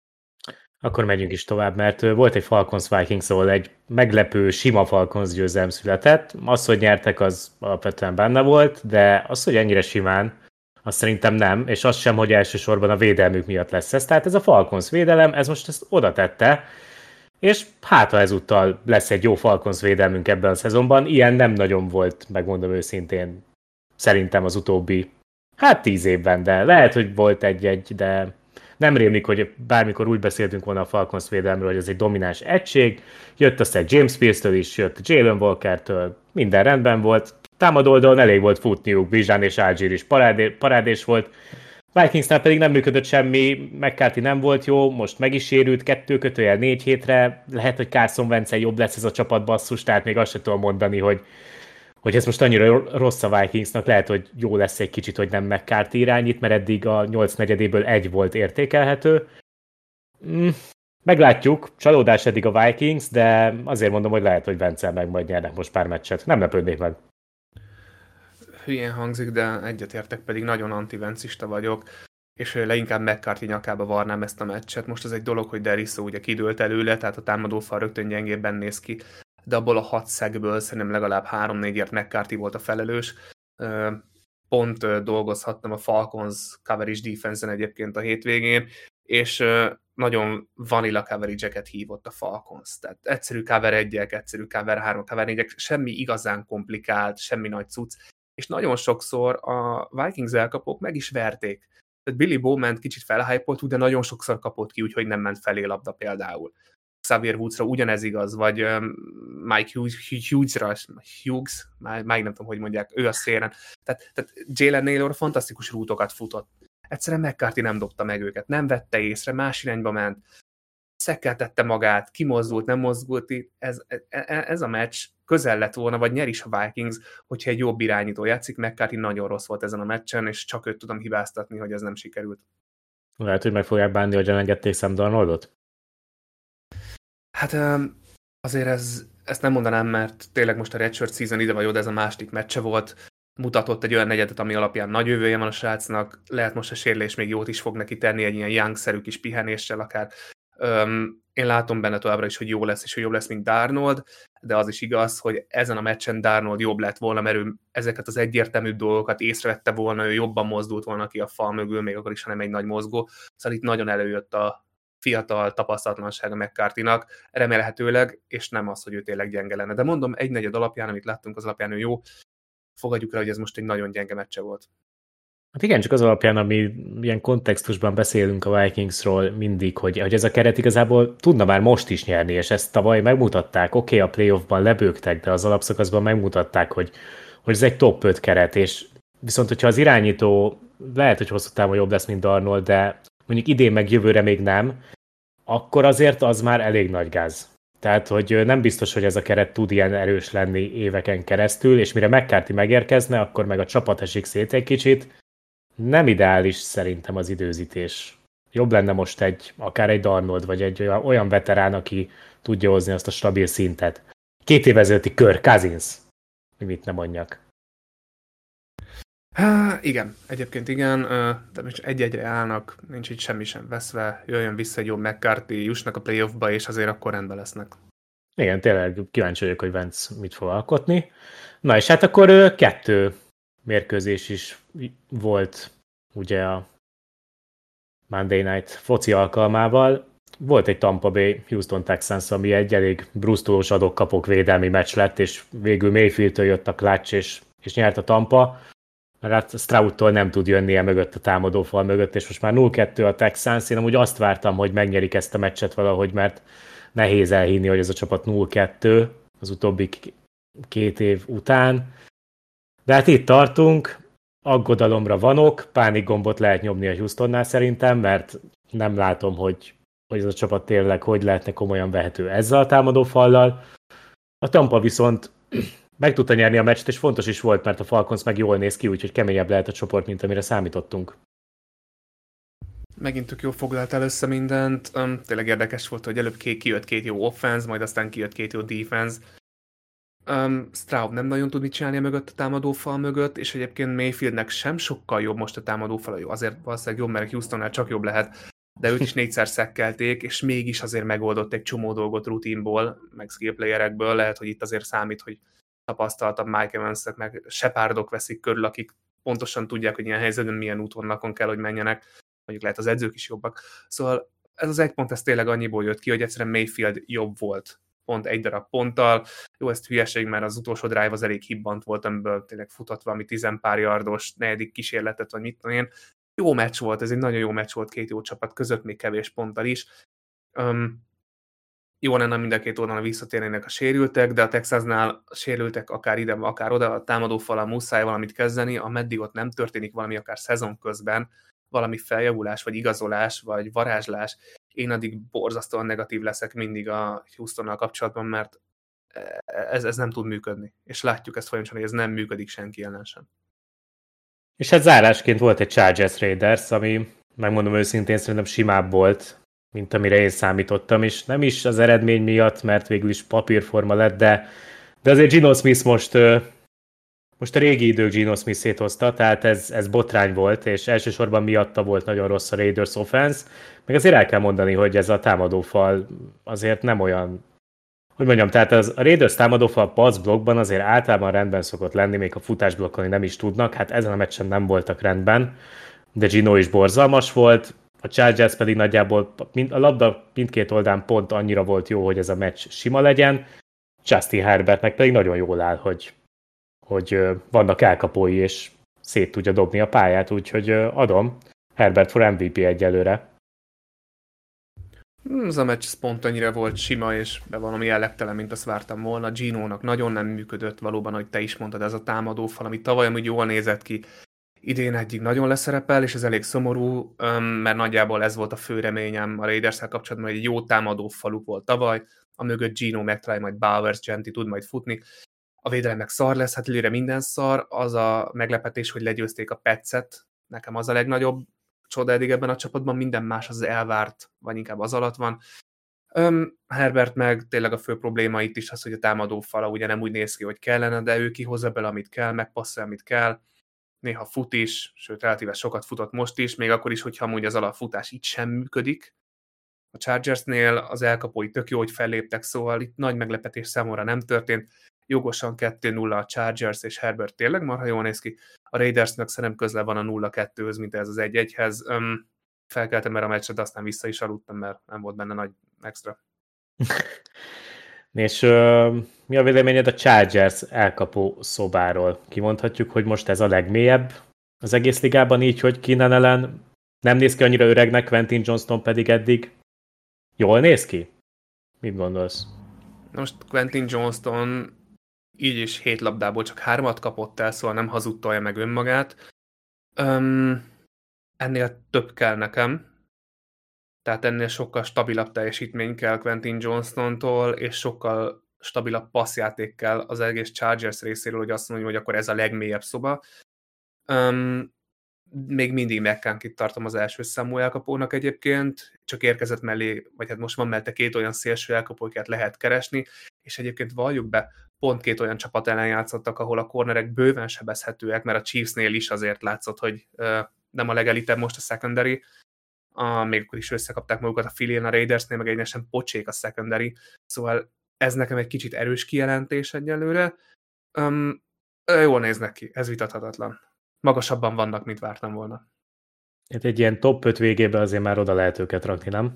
Akkor megyünk is tovább, mert volt egy Falcons Vikings, ahol egy meglepő, sima Falcons győzelem született. Az, hogy nyertek, az alapvetően benne volt, de az, hogy ennyire simán, azt szerintem nem, és az sem, hogy elsősorban a védelmük miatt lesz ez. Tehát ez a Falcons védelem, ez most ezt oda tette, és hát ha ezúttal lesz egy jó Falcons védelmünk ebben a szezonban, ilyen nem nagyon volt, megmondom őszintén, szerintem az utóbbi, hát tíz évben, de lehet, hogy volt egy-egy, de nem rémlik, hogy bármikor úgy beszéltünk volna a Falcons védelmről, hogy ez egy domináns egység, jött aztán James Pierce-től is, jött Jalen Walker-től, minden rendben volt, támadó oldalon elég volt futniuk, Bijan és Algier is parádé, parádés volt, Vikingsnál pedig nem működött semmi, McCarthy nem volt jó, most meg is sérült, kettő kötőjel négy hétre, lehet, hogy Carson Wentz jobb lesz ez a csapat basszus, tehát még azt sem tudom mondani, hogy, hogy ez most annyira rossz a Vikingsnak, lehet, hogy jó lesz egy kicsit, hogy nem McCarthy irányít, mert eddig a nyolc negyedéből egy volt értékelhető. Mm, meglátjuk, csalódás eddig a Vikings, de azért mondom, hogy lehet, hogy Wentzzel meg majd nyernek most pár meccset. Nem lepődnék meg. Hülyén hangzik, de egyetértek, pedig nagyon anti-vencista vagyok, és leginkább McCarthy nyakába varnám ezt a meccset. Most az egy dolog, hogy Deriso ugye kidőlt előle, tehát a támadófal rögtön gyengébben néz ki, de abból a hat szegből szerintem legalább három-négyért McCarthy volt a felelős. Pont dolgozhattam a Falcons coverage defense-en egyébként a hétvégén, és nagyon vanilla coverage-eket hívott a Falcons. Tehát egyszerű cover egyek, egyszerű cover három, cover négyek, semmi igazán komplikált, semmi nagy cucc, és nagyon sokszor a Vikings elkapók meg is verték. Tehát Billy Bowman kicsit felhypolt, de nagyon sokszor kapott ki, úgyhogy nem ment felé labda például. Xavier Woodsra ugyanez igaz, vagy um, Mike Hughes-ra, Hughes, Mike nem tudom, hogy mondják, ő a szélen. Tehát, tehát Jalen Nailor fantasztikus rútokat futott. Egyszerűen McCarthy nem dobta meg őket, nem vette észre, más irányba ment, szekkeltette magát, kimozdult, nem mozdult. Ez, ez a meccs közel lett volna, vagy nyer is a Vikings, hogyha egy jobb irányító játszik. McCarthy nagyon rossz volt ezen a meccsen, és csak őt tudom hibáztatni, hogy ez nem sikerült. Lehet, hogy meg fogják bánni, hogy elengedték Sam Darnoldot? Hát azért ez, ezt nem mondanám, mert tényleg most a redshirt season ide vagy oda, ez a második meccse volt, mutatott egy olyan negyedet, ami alapján nagy jövője van a srácnak, lehet most a sérülés még jót is fog neki tenni egy ilyen young-szerű kis pihenéssel akár. Öm, én látom benne továbbra is, hogy jó lesz, és hogy jobb lesz, mint Darnold, de az is igaz, hogy ezen a meccsen Darnold jobb lett volna, mert ő ezeket az egyértelmű dolgokat észrevette volna, ő jobban mozdult volna ki a fal mögül, még akkor is, ha nem egy nagy mozgó. Szóval itt nagyon előjött a fiatal tapasztalatlansága McCarthynak, remélhetőleg, és nem az, hogy ő tényleg gyenge lenne. De mondom, egy negyed alapján, amit láttunk, az alapján ő jó. Fogadjuk el, hogy ez most egy nagyon gyenge meccse volt. Hát igen, csak az alapján, ami ilyen kontextusban beszélünk a Vikingsról mindig, hogy, hogy ez a keret igazából tudna már most is nyerni, és ezt tavaly megmutatták. Oké, okay, a playoffban lebőgtek, de az alapszakaszban megmutatták, hogy, hogy ez egy top öt keret, és viszont, hogyha az irányító lehet, hogy hosszú távon jobb lesz, mint Darnold, de mondjuk idén meg jövőre még nem, akkor azért az már elég nagy gáz. Tehát, hogy nem biztos, hogy ez a keret tud ilyen erős lenni éveken keresztül, és mire McCarthy megérkezne, akkor meg a csapat esik szét egy kicsit. Nem ideális szerintem az időzítés. Jobb lenne most egy, akár egy Darnold, vagy egy olyan, olyan veterán, aki tudja hozni azt a stabil szintet. Két év ezelőtti Kirk Cousins. Mit nem mondjak. Há, igen, egyébként igen, de most egy-egyre állnak, nincs itt semmi sem veszve, jöjjön vissza egy jó McCarthy, jussnak a playoffba, és azért akkor rendben lesznek. Igen, tényleg kíváncsi vagyok, hogy Wentz mit fog alkotni. Na és hát akkor kettő mérkőzés is volt ugye a Monday Night foci alkalmával. Volt egy Tampa Bay Houston Texans, ami egy elég brusztulós adok-kapok védelmi meccs lett, és végül Mayfieldtől jött a clutch, és, és nyert a Tampa. Mert hát Stroudtól nem tud jönnie mögött a támadófal mögött, és most már nulla kettő a Texans. Én amúgy azt vártam, hogy megnyerik ezt a meccset valahogy, mert nehéz elhinni, hogy ez a csapat nulla kettő az utóbbi két év után. De hát itt tartunk, aggodalomra vanok, pánikgombot lehet nyomni a Houstonnál szerintem, mert nem látom, hogy, hogy ez a csapat tényleg hogy lehetne komolyan vehető ezzel a támadófallal. A Tampa viszont meg tudta nyerni a meccset, és fontos is volt, mert a Falcons meg jól néz ki, úgyhogy keményebb lehet a csoport, mint amire számítottunk. Megint tök jól foglaltál össze mindent. Um, tényleg érdekes volt, hogy előbb kijött két jó offense, majd aztán kijött két jó defense. Um, Stroud nem nagyon tud mit csinálni mögött a támadófal mögött, és egyébként Mayfieldnek sem sokkal jobb most a támadófal, jó, azért valószínűleg jobb, mert Houstonnál csak jobb lehet, de őt is négyszer szekkelték, és mégis azért megoldott egy csomó dolgot rutinból, meg skill playerekből, lehet, hogy itt azért számít, hogy tapasztaltabb Mike Evans-ek, meg Shepardok veszik körül, akik pontosan tudják, hogy ilyen helyzetben milyen útvonalakon kell, hogy menjenek, mondjuk lehet az edzők is jobbak. Szóval ez az egy pont, ez tényleg annyiból jött ki, hogy egyszerűen Mayfield jobb volt, pont egy darab ponttal. Jó, ezt hülyeség, mert az utolsó drive az elég hibbant volt, amiből tényleg futott valami tizenpár yardos negyedik kísérletet, vagy mit tudom én. Jó meccs volt, ez egy nagyon jó meccs volt két jó csapat között, még kevés ponttal is. Um, jó lenne mind a két oldalon visszatérnének a sérültek, de a Texasnál a sérültek akár ide, akár oda, a támadófalal muszáj valamit kezdeni, ameddig ott nem történik valami akár szezon közben, valami feljavulás, vagy igazolás, vagy varázslás, én addig borzasztóan negatív leszek mindig a Houstonnal kapcsolatban, mert ez, ez nem tud működni. És látjuk ezt folyamatosan, hogy ez nem működik senki ellen sem. És hát zárásként volt egy Chargers Raiders, ami megmondom őszintén szerintem simább volt, mint amire én számítottam, és nem is az eredmény miatt, mert végül is papírforma lett, de, de azért Geno Smith most, most a régi idők Geno Smith-ét hozta, tehát ez, ez botrány volt, és elsősorban miatta volt nagyon rossz a Raiders offense, meg azért el kell mondani, hogy ez a támadófal azért nem olyan, hogy mondjam, tehát az, a Raiders támadófal pass blokkban azért általában rendben szokott lenni, még a futás blokkolni nem is tudnak, hát ezen a meccsen nem voltak rendben, de Geno is borzalmas volt, a Chargers pedig nagyjából a labda mindkét oldalán pont annyira volt jó, hogy ez a meccs sima legyen. Justin Herbertnek pedig nagyon jól áll, hogy, hogy vannak elkapói, és szét tudja dobni a pályát, úgyhogy adom Herbert for em vé pé egyelőre. Ez a meccs pont annyira volt sima, és be valami jellegtelen, mint azt vártam volna. Gino-nak nagyon nem működött valóban, hogy te is mondtad, ez a támadófal, ami tavaly amúgy jól nézett ki. Idén egyik nagyon leszerepel, és ez elég szomorú, mert nagyjából ez volt a fő reményem a Raiders-szel kapcsolatban, hogy egy jó támadófaluk volt tavaly, a mögött Gino megtalálja, majd Bowers, Genti tud majd futni. A védelem meg szar lesz, hát előre minden szar, az a meglepetés, hogy legyőzték a Petset, nekem az a legnagyobb csoda eddig ebben a csapatban, minden más az elvárt, vagy inkább az alatt van. Öm, Herbert meg tényleg a fő probléma itt is az, hogy a támadó fala ugye nem úgy néz ki, hogy kellene, de ő kihozza bele, amit kell, megpasszol, amit kell. Néha fut is, sőt, relatíve sokat futott most is, még akkor is, hogyha amúgy az alapfutás itt sem működik. A Chargersnél az elkapói tök jó, hogy felléptek, szóval itt nagy meglepetés számomra nem történt. Jogosan kettő nulla a Chargers, és Herbert tényleg marha jól néz ki. A Raidersnek szerintem közel van a nulla kettőhöz, mint ez az egy egyhez. Um, felkeltem erre a meccsre, de aztán vissza is aludtam, mert nem volt benne nagy extra. És uh, mi a véleményed a Chargers elkapó szobáról? Kimondhatjuk, hogy most ez a legmélyebb az egész ligában, így, hogy Keenan Allen nem néz ki annyira öregnek, Quentin Johnston pedig eddig jól néz ki? Mit gondolsz? Most Quentin Johnston így is hét labdából csak hármat kapott el, szóval nem hazudtolja meg önmagát. Um, ennél több kell nekem. Tehát ennél sokkal stabilabb teljesítmény kell Quentin Johnstontól, és sokkal stabilabb passzjáték kell az egész Chargers részéről, hogy azt mondjuk, hogy akkor ez a legmélyebb szoba. Um, még mindig McConkit tartom az első számú elkapónak egyébként, csak érkezett mellé, vagy hát most van mellette két olyan szélső elkapó, akiket lehet keresni, és egyébként valljuk be, pont két olyan csapat ellen játszottak, ahol a cornerek bőven sebezhetőek, mert a Chiefsnél is azért látszott, hogy uh, nem a legelitebb most a secondary, a, még akkor is összekapták magukat a Philly-n, a Raidersnél, meg egyenesen pocsék a secondary, szóval ez nekem egy kicsit erős kijelentés egyelőre. Um, jól néznek ki, ez vitathatatlan. Magasabban vannak, mint vártam volna. Hát egy ilyen top öt végébe azért már oda lehet őket rakni, nem?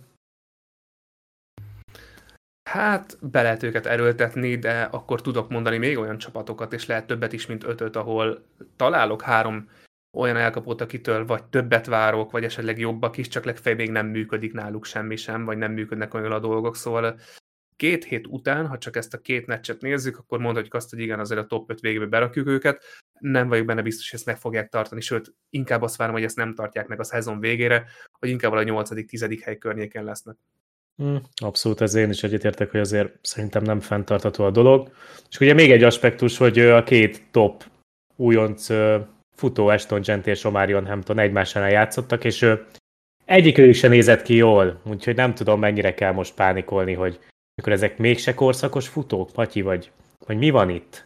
Hát, be lehet őket erőltetni, de akkor tudok mondani még olyan csapatokat, és lehet többet is, mint ötöt, ahol találok három olyan elkapót, akitől vagy többet várok, vagy esetleg jobbak is, csak legfeljebb még nem működik náluk semmi sem, vagy nem működnek olyan a dolgok, szóval két hét után, ha csak ezt a két meccset nézzük, akkor mondhatjuk azt, hogy igen, azért a top öt végébe berakjuk őket. Nem vagyok benne biztos, hogy ezt meg fogják tartani, sőt, inkább azt várom, hogy ezt nem tartják meg a szezon végére, hogy inkább a nyolcadik-tizedik hely környéken lesznek. Abszolút, ez én is egyetértek, hogy azért szerintem nem fenntartható a dolog. És ugye még egy aspektus, hogy a két top újonc futó, Ashton Jeanty és Omarion Hampton egymásánál játszottak, és egyikőjük sem nézett ki jól, úgyhogy nem tudom, mennyire kell most pánikolni, hogy mikor ezek mégse korszakos futók, Patyi, vagy, vagy mi van itt?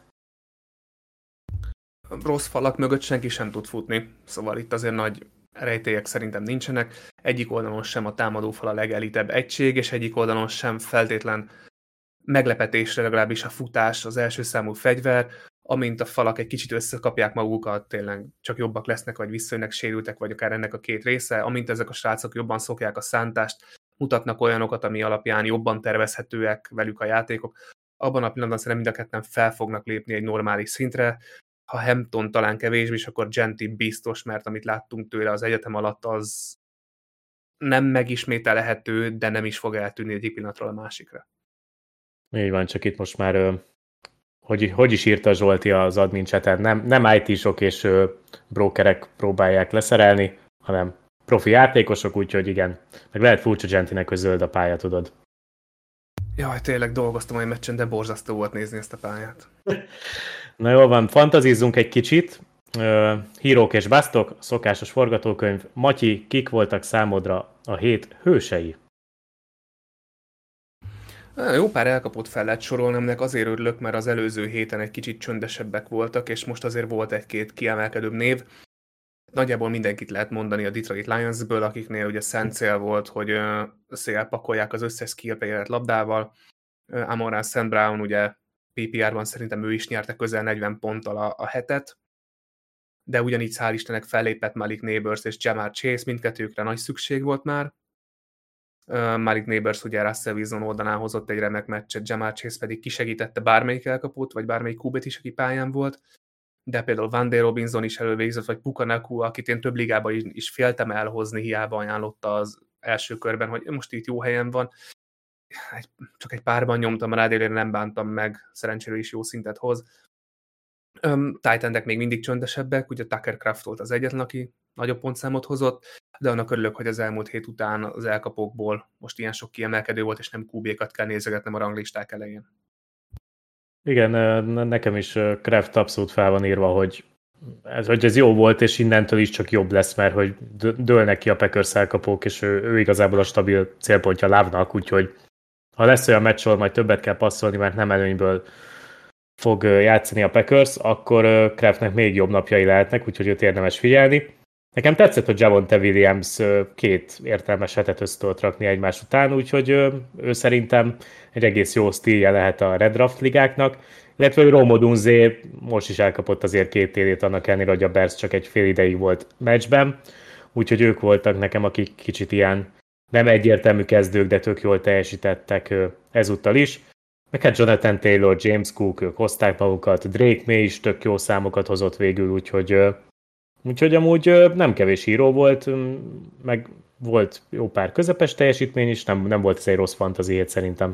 Rossz falak mögött senki sem tud futni, szóval itt azért nagy rejtélyek szerintem nincsenek. Egyik oldalon sem a támadófal a legelitebb egység, és egyik oldalon sem feltétlen meglepetésre legalábbis a futás az első számú fegyver, amint a falak egy kicsit összekapják magukat, tényleg csak jobbak lesznek, vagy visszajönnek, sérültek, vagy akár ennek a két része, amint ezek a srácok jobban szokják a szántást, mutatnak olyanokat, ami alapján jobban tervezhetőek velük a játékok, abban a pillanatban szerintem mind a ketten fel fognak lépni egy normális szintre. Ha Hampton talán kevésbé, és akkor Jeanty biztos, mert amit láttunk tőle az egyetem alatt, az nem megismételhető, de nem is fog eltűnni egyik pillanatról a másikra. Így van, csak itt most már, hogy, hogy is írta Zsolti az admin chaten, nem, nem í té-sok és brokerek próbálják leszerelni, hanem profi játékosok, úgyhogy igen, meg lehet furcsa Jeantynek, hogy zöld a pálya, tudod. Jaj, tényleg dolgoztam egy meccsen, de borzasztó volt nézni ezt a pályát. Na jól van, fantazizzunk egy kicsit. Uh, hírók és basztok, szokásos forgatókönyv. Matyi, kik voltak számodra a hét hősei? Jó pár elkapott fel lehet sorolni, aminek azért örülök, mert az előző héten egy kicsit csöndesebbek voltak, és most azért volt egy-két kiemelkedőbb név. Nagyjából mindenkit lehet mondani a Detroit Lionsből, akiknél ugye szent cél volt, hogy uh, szélpakolják az összes skill player-et labdával. Uh, Amon-Ra Saint Brown ugye pé pé er-ban szerintem ő is nyerte közel negyven ponttal a, a hetet, de ugyanígy hál' Istennek fellépett Malik Neighbors és Jamar Chase, mindkettőkre nagy szükség volt már. Uh, Malik Neighbors ugye Russell Wilson oldalán hozott egy remek meccset, Jamar Chase pedig kisegítette bármelyik elkapót, vagy bármelyik kú bét is, aki pályán volt, de például Van Der Robinson is elővégzett, vagy Puka Nacua, akit én több ligában is, is féltem elhozni, hiába ajánlotta az első körben, hogy most itt jó helyen van. Egy, csak egy párban nyomtam rá, de nem bántam meg, szerencsére is jó szintet hoz. Um, Titan-ek még mindig csöndesebbek, ugye Tucker Kraft volt az egyetlen, aki nagyobb pontszámot hozott, de annak örülök, hogy az elmúlt hét után az elkapókból most ilyen sok kiemelkedő volt, és nem kú békat kell nézegetnem a ranglisták elején. Igen, nekem is Kraft abszolút fel van írva, hogy ez, hogy ez jó volt, és innentől is csak jobb lesz, mert hogy dőlnek ki a Packers elkapók, és ő, ő igazából a stabil célpontja Love-nak, úgyhogy ha lesz olyan meccs, ahol majd többet kell passzolni, mert nem előnyből fog játszani a Packers, akkor Kraftnek még jobb napjai lehetnek, úgyhogy őt érdemes figyelni. Nekem tetszett, hogy Javonte Williams két értelmes hetet össze tudott rakni egymás után, úgyhogy ő szerintem egy egész jó stílje lehet a Red Draft ligáknak, illetve hogy Rome Odunze most is elkapott azért két télét, annak ellenére, hogy a Bears csak egy fél ideig volt meccsben, úgyhogy ők voltak nekem, akik kicsit ilyen nem egyértelmű kezdők, de tök jól teljesítettek ezúttal is. Meg hát Jonathan Taylor, James Cook, ők hozták magukat, Drake May is tök jó számokat hozott végül, úgyhogy, úgyhogy amúgy nem kevés híró volt, meg volt jó pár közepes teljesítmény is, nem, nem volt ez egy rossz fantasy hét szerintem.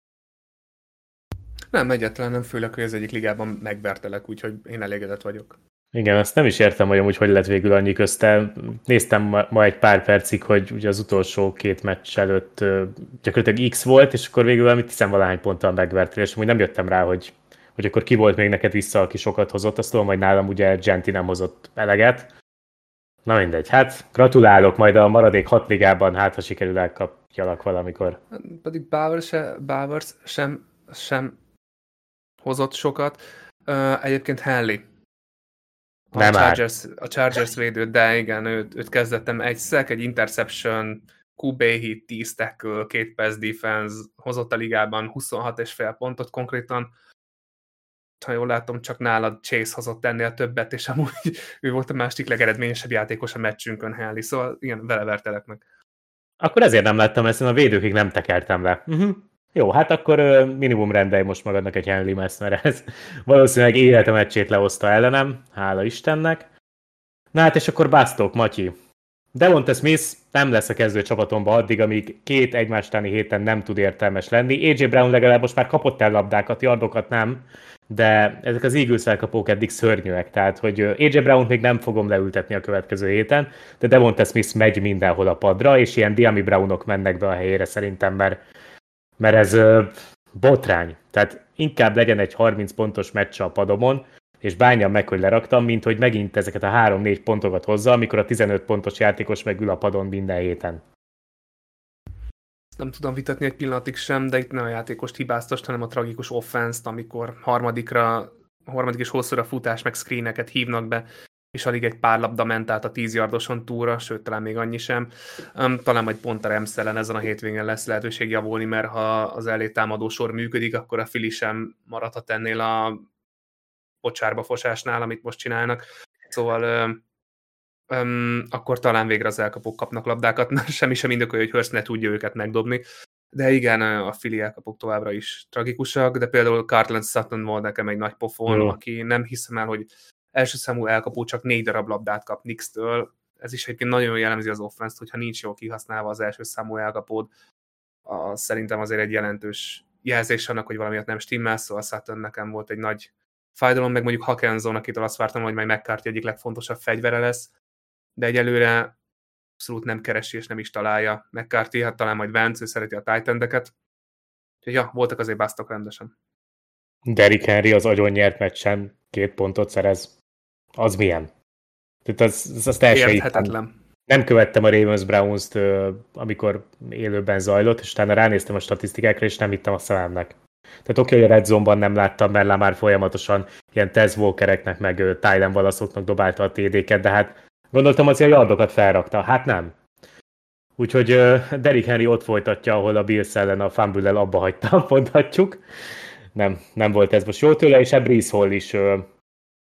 Nem, egyáltalán nem, főleg, hogy az egyik ligában megvertelek, úgyhogy én elégedett vagyok. Igen, azt nem is értem, hogy amúgy hogy lett végül annyi közte. Néztem ma, ma egy pár percig, hogy ugye az utolsó két meccs előtt gyakorlatilag X volt, és akkor végül valami tizenvalahány ponttal megvertél, és amúgy nem jöttem rá, hogy, hogy akkor ki volt még neked vissza, aki sokat hozott. Azt tudom, hogy nálam ugye Genti nem hozott eleget. Na mindegy, hát gratulálok, majd a maradék hat ligában, hát ha sikerül elkapjalak valamikor. Pedig Bowers, se, Bowers sem, sem hozott sokat. Uh, egyébként Henley. A Nem Chargers, a Chargers védő, de igen, őt, őt kezdettem egy sack, egy interception, kú bé hit, tíz tackle, két pass defense, hozott a ligában huszonhat és fél pontot konkrétan. Ha jól látom, csak nálad Chase hozott ennél többet, és amúgy ő volt a másik legeredményesebb játékos a meccsünkön, Henley, szóval igen, vele vertelek meg. Akkor ezért nem láttam ezt, a védőkig nem tekertem le. Uh-huh. Jó, hát akkor uh, minimum rendelj most magadnak egy Henley Mess, mert ez valószínűleg élete meccsét lehozta ellenem, hála Istennek. Na hát és akkor basztok, Matyi. Devonta Smith nem lesz a kezdő csapatomba addig, amíg két egymás utáni héten nem tud értelmes lenni. á jé Brown legalább most már kapott el labdákat, yardokat nem, de ezek az Eagles elkapók eddig szörnyűek, tehát hogy á jé Brown még nem fogom leültetni a következő héten, de Devonta Smith megy mindenhol a padra, és ilyen Diami Brownok mennek be a helyére szerintem, mert mert ez ö, botrány. Tehát inkább legyen egy harminc pontos meccs a padomon, és bánjam meg, hogy leraktam, mint hogy megint ezeket a három-négy pontokat hozza, amikor a tizenöt pontos játékos megül a padon minden héten. Nem tudom vitatni egy pillanatig sem, de itt nem a játékost hibáztast, hanem a tragikus offense-t, amikor harmadikra, harmadik és hosszúra futás meg screeneket hívnak be, és alig egy pár labda ment át a tíz yardoson túlra, sőt, talán még annyi sem. Um, talán majd pont a Rams ellen ezen a hétvégén lesz lehetőség javulni, mert ha az elé támadó sor működik, akkor a Philly sem maradhat ennél a pocsárba fosásnál, amit most csinálnak. Szóval um, um, akkor talán végre az elkapók kapnak labdákat, mert semmi sem indokolja, hogy Hurst ne tudja őket megdobni. De igen, a Philly elkapók továbbra is tragikusak, de például Cortland Sutton volt nekem egy nagy pofon, mm. aki nem hiszem el, hogy első számú elkapó csak négy darab labdát kap Knicks-től. Ez is egyébként nagyon jellemzi az offense-t, hogyha nincs jól kihasználva az első számú elkapód. Az szerintem azért egy jelentős jelzés annak, hogy valamiért nem stimmel, szóval Sutton nekem volt egy nagy fájdalom, meg mondjuk Hawkinson, akitől azt vártam, hogy majd McCarthy egyik legfontosabb fegyvere lesz, de egyelőre abszolút nem keresi és nem is találja McCarthy, hát talán majd Vance, ő szereti a tight endeket. Úgyhogy ja, voltak azért basztok rendesen. Derrick Henry az agyon nyert meccsen két pontot szerez. Az milyen? Tehát az, az, az teljesen érthetetlen. Nem követtem a Ravens Browns-t, amikor élőben zajlott, és utána ránéztem a statisztikákra, és nem hittem a szememnek. Tehát oké, hogy a Red Zone-ban nem láttam, mert már folyamatosan ilyen Tez Walkereknek, meg Tylen Wallace-oknak dobálta a té dé-ket, de hát gondoltam, hogy a yardokat felrakta. Hát nem. Úgyhogy Derrick Henry ott folytatja, ahol a Bills ellen a fumble-el abba hagyta, mondhatjuk. Nem, nem volt ez most jó tőle, és a Breece Hall is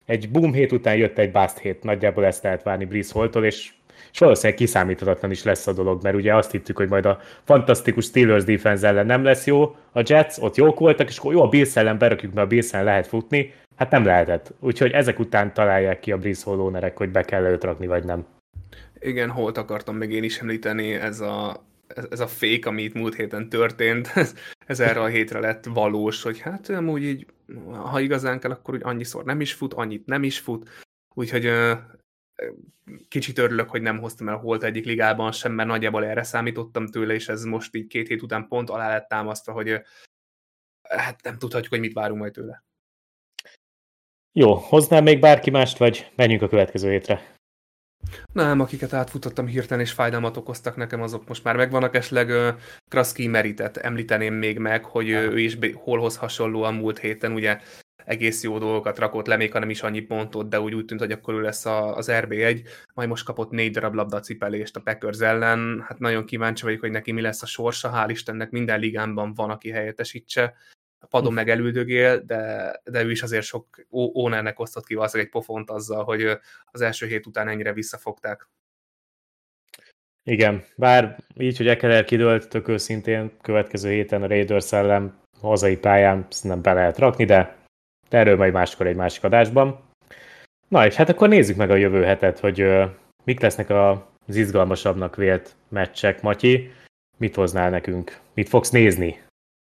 egy boom hét után jött egy bust hét, nagyjából ezt lehet várni Breece Halltól, és, és valószínűleg kiszámíthatatlan is lesz a dolog, mert ugye azt hittük, hogy majd a fantasztikus Steelers defense ellen nem lesz jó, a Jets ott jók voltak, és akkor jó, a Bills ellen berakjuk, mert a Bills ellen lehet futni, hát nem lehetett. Úgyhogy ezek után találják ki a Breece Hall ownerek, hogy be kell őt rakni, vagy nem. Igen, Hallt akartam meg én is említeni, ez a, ez, ez a fake, ami itt múlt héten történt, ez, ez erre a hétre lett valós, hogy hát amúgy így, ha igazán kell, akkor úgy annyiszor nem is fut, annyit nem is fut, úgyhogy kicsit örülök, hogy nem hoztam el Hallt egyik ligában sem, mert nagyjából erre számítottam tőle, és ez most így két hét után pont alá lett támasztva, hogy hát nem tudhatjuk, hogy mit várunk majd tőle. Jó, hoznám még bárki mást, vagy menjünk a következő hétre? Nem, akiket átfutottam hirtelen és fájdalmat okoztak nekem, azok most már megvannak, esetleg uh, Kraski Meritet említeném még meg, hogy uh, ő is Hallhoz hasonlóan múlt héten ugye egész jó dolgokat rakott le, még ha nem is annyi pontot, de úgy, úgy tűnt, hogy akkor ő lesz a, az er bé egy, majd most kapott négy darab labdacipelést a Packers ellen, hát nagyon kíváncsi vagyok, hogy neki mi lesz a sorsa, hál' Istennek minden ligámban van, aki helyettesítse, a padon meg elüldögél, de, de ő is azért sok ownernek osztott ki valószínűleg egy pofont azzal, hogy az első hét után ennyire visszafogták. Igen, bár így, hogy Ekeler kidőlt, tök őszintén következő héten a Raiders ellen hazai pályán nem be lehet rakni, de, de erről majd máskor egy másik adásban. Na és hát akkor nézzük meg a jövő hetet, hogy uh, mik lesznek az izgalmasabbnak vélt meccsek. Matyi, mit hoznál nekünk? Mit fogsz nézni?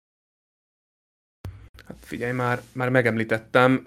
Hát figyelj, már, már megemlítettem,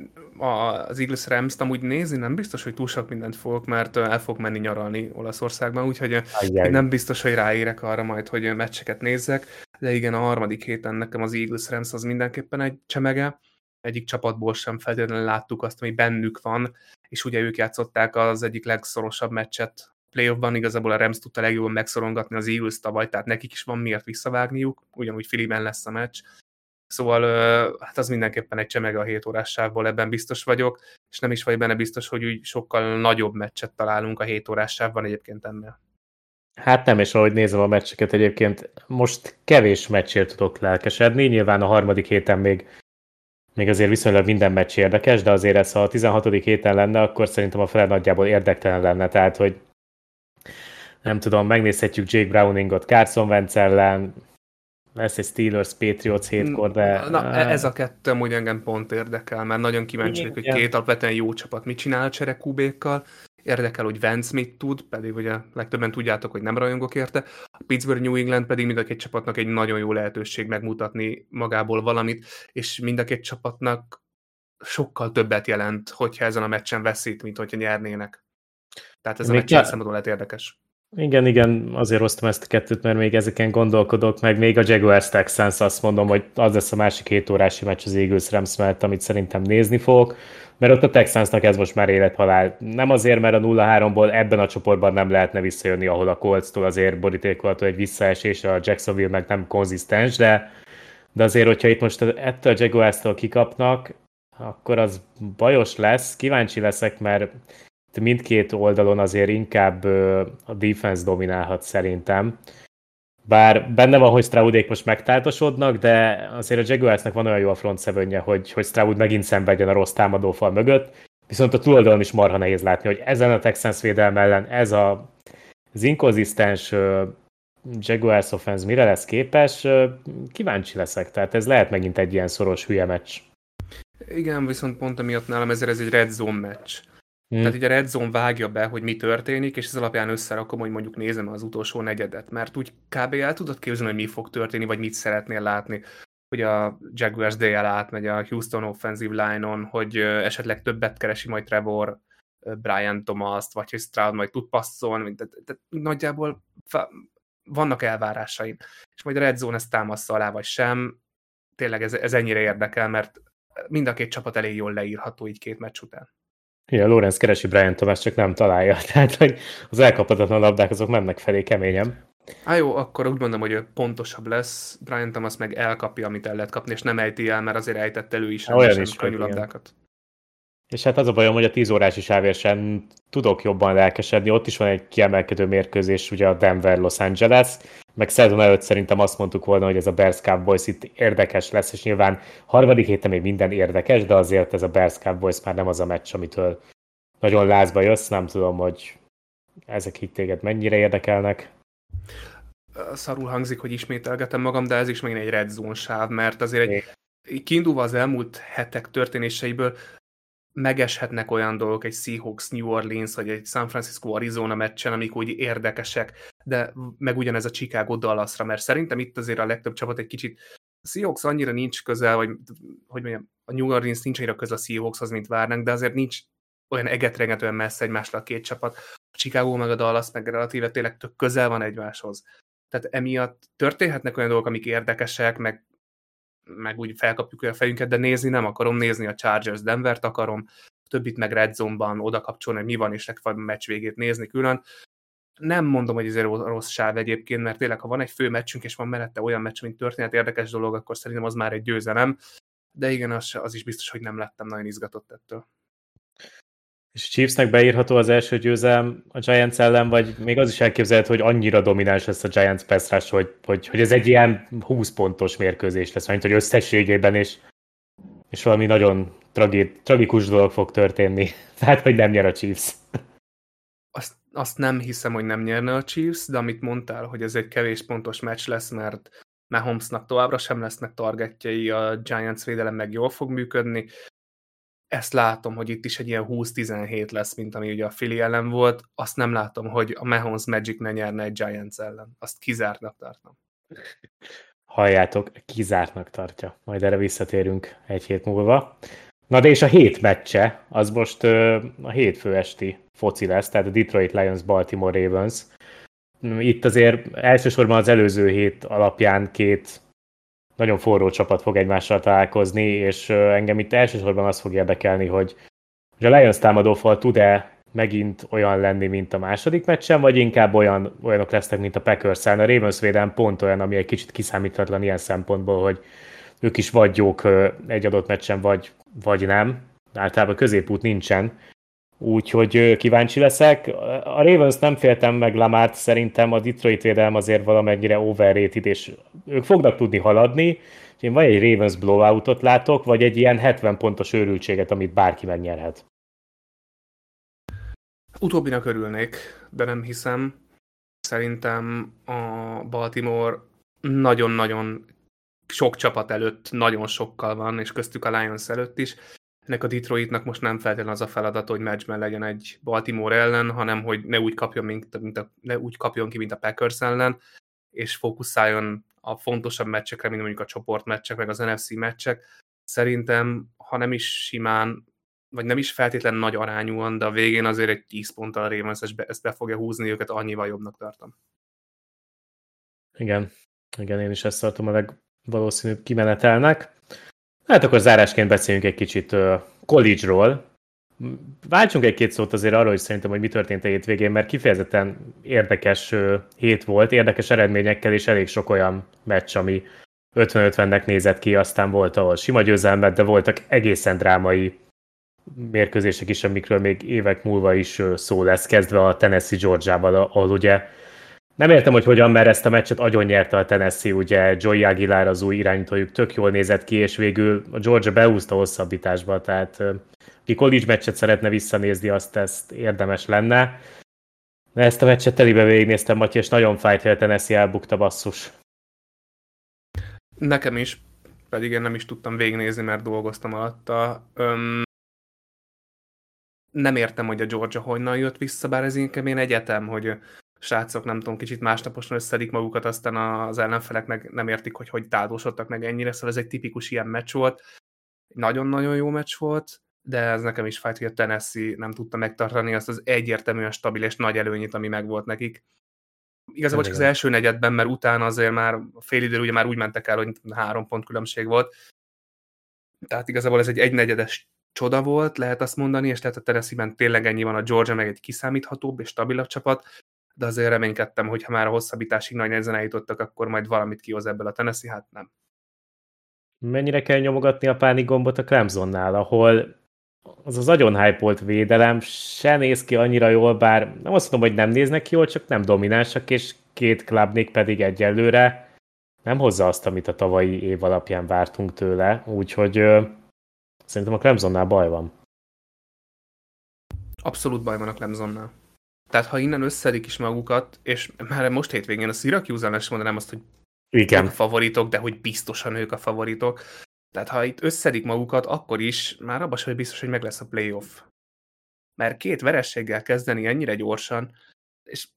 az Eagles Rams-t amúgy nézni nem biztos, hogy túl sok mindent fogok, mert el fog menni nyaralni Olaszországban, úgyhogy Ajjaj. nem biztos, hogy ráérek arra majd, hogy meccseket nézzek, de igen, a harmadik héten nekem az Eagles Rams az mindenképpen egy csemege, egyik csapatból sem feltétlenül láttuk azt, ami bennük van, és ugye ők játszották az egyik legszorosabb meccset playoffban, igazából a Rams tudta legjobban megszorongatni az Eagles tavaly, tehát nekik is van miért visszavágniuk, ugyanúgy Phillyben lesz a meccs. Szóval hát az mindenképpen egy csemege a hét órás sávból, ebben biztos vagyok, és nem is vagy benne biztos, hogy úgy sokkal nagyobb meccset találunk a hét órás sávban egyébként ennél. Hát nem, és ahogy nézem a meccseket egyébként, most kevés meccsért tudok lelkesedni, nyilván a harmadik héten még, még azért viszonylag minden meccs érdekes, de azért ez, ha a tizenhatodik héten lenne, akkor szerintem a fele nagyjából érdektelen lenne, tehát hogy nem tudom, megnézhetjük Jake Browningot Carson Wentz ellen, lesz egy Steelers Patriots hétkor, de... Na, ez a kettő amúgy engem pont érdekel, mert nagyon kíváncsi vagyok, hogy két alapvetően jó csapat mit csinál a cserekúbékkal. Érdekel, hogy Wentz mit tud, pedig ugye legtöbben tudjátok, hogy nem rajongok érte. A Pittsburgh New England pedig mind a két csapatnak egy nagyon jó lehetőség megmutatni magából valamit, és mind a két csapatnak sokkal többet jelent, hogyha ezen a meccsen veszít, mint hogyha nyernének. Tehát ez a meccsen szemben lehet érdekes. Igen, igen, azért hoztam ezt a kettőt, mert még ezeken gondolkodok, meg még a Jaguars Texans, azt mondom, hogy az lesz a másik hét órási meccs az Eagles Rams mellett, amit szerintem nézni fogok, mert ott a Texansnak ez most már élethalál. Nem azért, mert a nulla háromból ebben a csoportban nem lehetne visszajönni, ahol a Colts-tól azért borítékolható egy visszaesés, a Jacksonville meg nem konzisztens, de, de azért, hogyha itt most ettől a Jaguars-tól kikapnak, akkor az bajos lesz. Kíváncsi leszek, mert mindkét oldalon azért inkább a defense dominálhat szerintem. Bár benne van, hogy Stroudék most megtáltosodnak, de azért a Jaguarsnak van olyan jó a front sevenje, hogy, hogy Stroud megint szenvedjen a rossz támadófal mögött, viszont a túloldalon is marha nehéz látni, hogy ezen a Texans védelme ellen ez a, az inkonzisztens uh, Jaguars offense mire lesz képes, uh, kíváncsi leszek, tehát ez lehet megint egy ilyen szoros hülye meccs. Igen, viszont pont emiatt nálam ezért ez egy red zone meccs. Hmm. Tehát így a Red Zone vágja be, hogy mi történik, és ez alapján összerakom, hogy mondjuk nézem az utolsó negyedet, mert úgy kb. El tudod képzelni, hogy mi fog történni, vagy mit szeretnél látni, hogy a Jaguars dé el átmegy a Houston offensive line-on, hogy esetleg többet keresi majd Trevor, Brian Thomas-t, vagy hogy Stroud majd tud passzolni, de, de, de nagyjából vannak elvárásaim. És majd a Red Zone ezt támaszza alá, vagy sem. Tényleg ez, ez ennyire érdekel, mert mind a két csapat elég jól leírható így két meccs után. Igen, Lawrence keresi Brian Thomas, csak nem találja. Tehát, hogy az elkaphatatlan labdák azok mennek felé keményen. Á jó, akkor úgy mondom, hogy pontosabb lesz. Brian Thomas meg elkapja, amit el lehet kapni, és nem ejti el, mert azért ejtett elő is olyan is könnyű labdákat. És hát az a bajom, hogy a tíz órási sávérsen tudok jobban lelkesedni, ott is van egy kiemelkedő mérkőzés, ugye a Denver-Los Angeles, meg szezon előtt szerintem azt mondtuk volna, hogy ez a Bears Cowboys itt érdekes lesz, és nyilván harmadik héten még minden érdekes, de azért ez a Bears Cowboys már nem az a meccs, amitől nagyon lázba jössz, nem tudom, hogy ezek itt téged mennyire érdekelnek. Szarul hangzik, hogy ismételgetem magam, de ez is megint egy red zone sáv, mert azért egy, kiindulva az elmúlt hetek történéseiből megeshetnek olyan dolgok, egy Seahawks New Orleans, vagy egy San Francisco Arizona meccsen, amik úgy érdekesek, de meg ugyanez a Chicago Dallasra, mert szerintem itt azért a legtöbb csapat egy kicsit, a Seahawks annyira nincs közel, vagy hogy mondjam, a New Orleans nincs annyira közel a Seahawkshoz, mint várnánk, de azért nincs olyan egetrengetően messze egymásra a két csapat. A Chicago meg a Dallas meg relatíve tényleg tök közel van egymáshoz. Tehát emiatt történhetnek olyan dolgok, amik érdekesek, meg, meg úgy felkapjuk a fejünket, de nézni nem akarom, nézni a Chargers Denvert akarom, többit meg Red Zone-ban oda kapcsolni, hogy mi van, és legfeljebb a meccs végét nézni külön. Nem mondom, hogy ez egy rossz sáv egyébként, mert tényleg, ha van egy fő meccsünk, és van mellette olyan meccs, mint történet érdekes dolog, akkor szerintem az már egy győzelem, de igen, az, az is biztos, hogy nem lettem nagyon izgatott ettől. És Chiefsnek beírható az első győzelem a Giants ellen, vagy még az is elképzelhető, hogy annyira domináns lesz a Giants pass rush, hogy, hogy, hogy ez egy ilyen húsz pontos mérkőzés lesz, mint hogy összességében, és, és valami nagyon tragi, tragikus dolog fog történni. Tehát, hogy nem nyer a Chiefs. Azt, azt nem hiszem, hogy nem nyerne a Chiefs, de amit mondtál, hogy ez egy kevés pontos meccs lesz, mert Mahomesnak továbbra sem lesznek targetjei, a Giants védelem meg jól fog működni. Ezt látom, hogy itt is egy ilyen húsz tizenhét lesz, mint ami ugye a Philly ellen volt. Azt nem látom, hogy a Mahomes Magic ne nyerne egy Giants ellen. Azt kizártnak tartom. Halljátok, kizártnak tartja. Majd erre visszatérünk egy hét múlva. Na de és a hét meccse, az most uh, a hétfő esti foci lesz, tehát a Detroit Lions, Baltimore Ravens. Itt azért elsősorban az előző hét alapján két nagyon forró csapat fog egymással találkozni, és engem itt elsősorban az fog érdekelni, hogy, hogy a Lions támadófal tud-e megint olyan lenni, mint a második meccsen, vagy inkább olyan, olyanok lesznek, mint a Packers-en. A Ravens védelem pont olyan, ami egy kicsit kiszámíthatatlan ilyen szempontból, hogy ők is vagy jók egy adott meccsen, vagy, vagy nem. Általában középút nincsen. Úgyhogy kíváncsi leszek. A Ravens nem féltem meg Lamart, szerintem a Detroit védelem azért valamennyire overrated, és ők fognak tudni haladni. Én vagy egy Ravens blowoutot látok, vagy egy ilyen hetven pontos őrültséget, amit bárki megnyerhet. Utóbbinak örülnék, de nem hiszem. Szerintem a Baltimore nagyon-nagyon sok csapat előtt nagyon sokkal van, és köztük a Lions előtt is. Ennek a Detroitnak most nem feltétlenül az a feladat, hogy meccsben legyen egy Baltimore ellen, hanem hogy ne úgy kapjon, mint, mint a, ne úgy kapjon ki, mint a Packers ellen, és fókuszáljon a fontosabb meccsekre, mint mondjuk a csoportmeccsek, meg az en ef cé meccsek. Szerintem, ha nem is simán, vagy nem is feltétlenül nagy arányúan, de a végén azért egy tíz ponttal a Ravens ezt be fogja húzni, őket annyival jobbnak tartom. Igen, igen, én is ezt tartom a legvalószínűbb kimenetelnek. Hát akkor zárásként beszéljünk egy kicsit uh, college-ról. Váltsunk egy-két szót azért arról is szerintem, hogy mi történt a hétvégén, mert kifejezetten érdekes uh, hét volt, érdekes eredményekkel, és elég sok olyan meccs, ami ötven-ötvennek nézett ki, aztán volt, ahol sima győzelmet, de voltak egészen drámai mérkőzések is, amikről még évek múlva is uh, szó lesz, kezdve a Tennessee Georgia-val, ahol ugye nem értem, hogy hogyan, mert ezt a meccset agyon nyerte a Tennessee, ugye Joey Aguilar az új irányítójuk tök jól nézett ki, és végül a Georgia beúszta hosszabbításba, tehát ki college meccset szeretne visszanézni, azt ezt érdemes lenne. De ezt a meccset telibe végignéztem, Matyi, és nagyon fájt, hogy a Tennessee elbukta, basszus. Nekem is, pedig én nem is tudtam végignézni, mert dolgoztam alatta. Öm, nem értem, hogy a Georgia honnan jött vissza, bár ez inkább én egyetem, hogy srácok, nem tudom, kicsit másnaposan összedik magukat, aztán az ellenfelek meg nem értik, hogy hogy tádósodtak meg ennyire, szóval ez egy tipikus ilyen meccs volt. Nagyon-nagyon jó meccs volt, de ez nekem is fájt, hogy a Tennessee nem tudta megtartani azt az egyértelműen stabil és nagy előnyit, ami megvolt nekik. Igazából csak az első negyedben, mert utána azért már a fél időre ugye már úgy mentek el, hogy három pont különbség volt. Tehát igazából ez egy egynegyedes csoda volt, lehet azt mondani, és tehát a Tennessee-ben tényleg ennyi van, a Georgia meg egy kiszámíthatóbb és stabilabb csapat, de azért reménykedtem, hogy ha már a hosszabbításig nagy nehezen eljutottak, akkor majd valamit kihoz ebből a Tennessee, hát nem. Mennyire kell nyomogatni a pánikgombot a Clemsonnál, ahol az az nagyon hype-olt védelem se néz ki annyira jól, bár nem azt mondom, hogy nem néznek ki jól, csak nem dominánsak, és két Klubnik pedig egyelőre nem hozza azt, amit a tavalyi év alapján vártunk tőle, úgyhogy ö, szerintem a Clemsonnál baj van. Abszolút baj van a Clemsonnál. Tehát ha innen összedik is magukat, és már most hétvégén a Syracuse ellen is mondanám azt, hogy Igen. ők a favoritok, de hogy biztosan ők a favoritok. Tehát ha itt összedik magukat, akkor is már abban sem biztos, hogy meg lesz a playoff. Mert két verességgel kezdeni ennyire gyorsan, és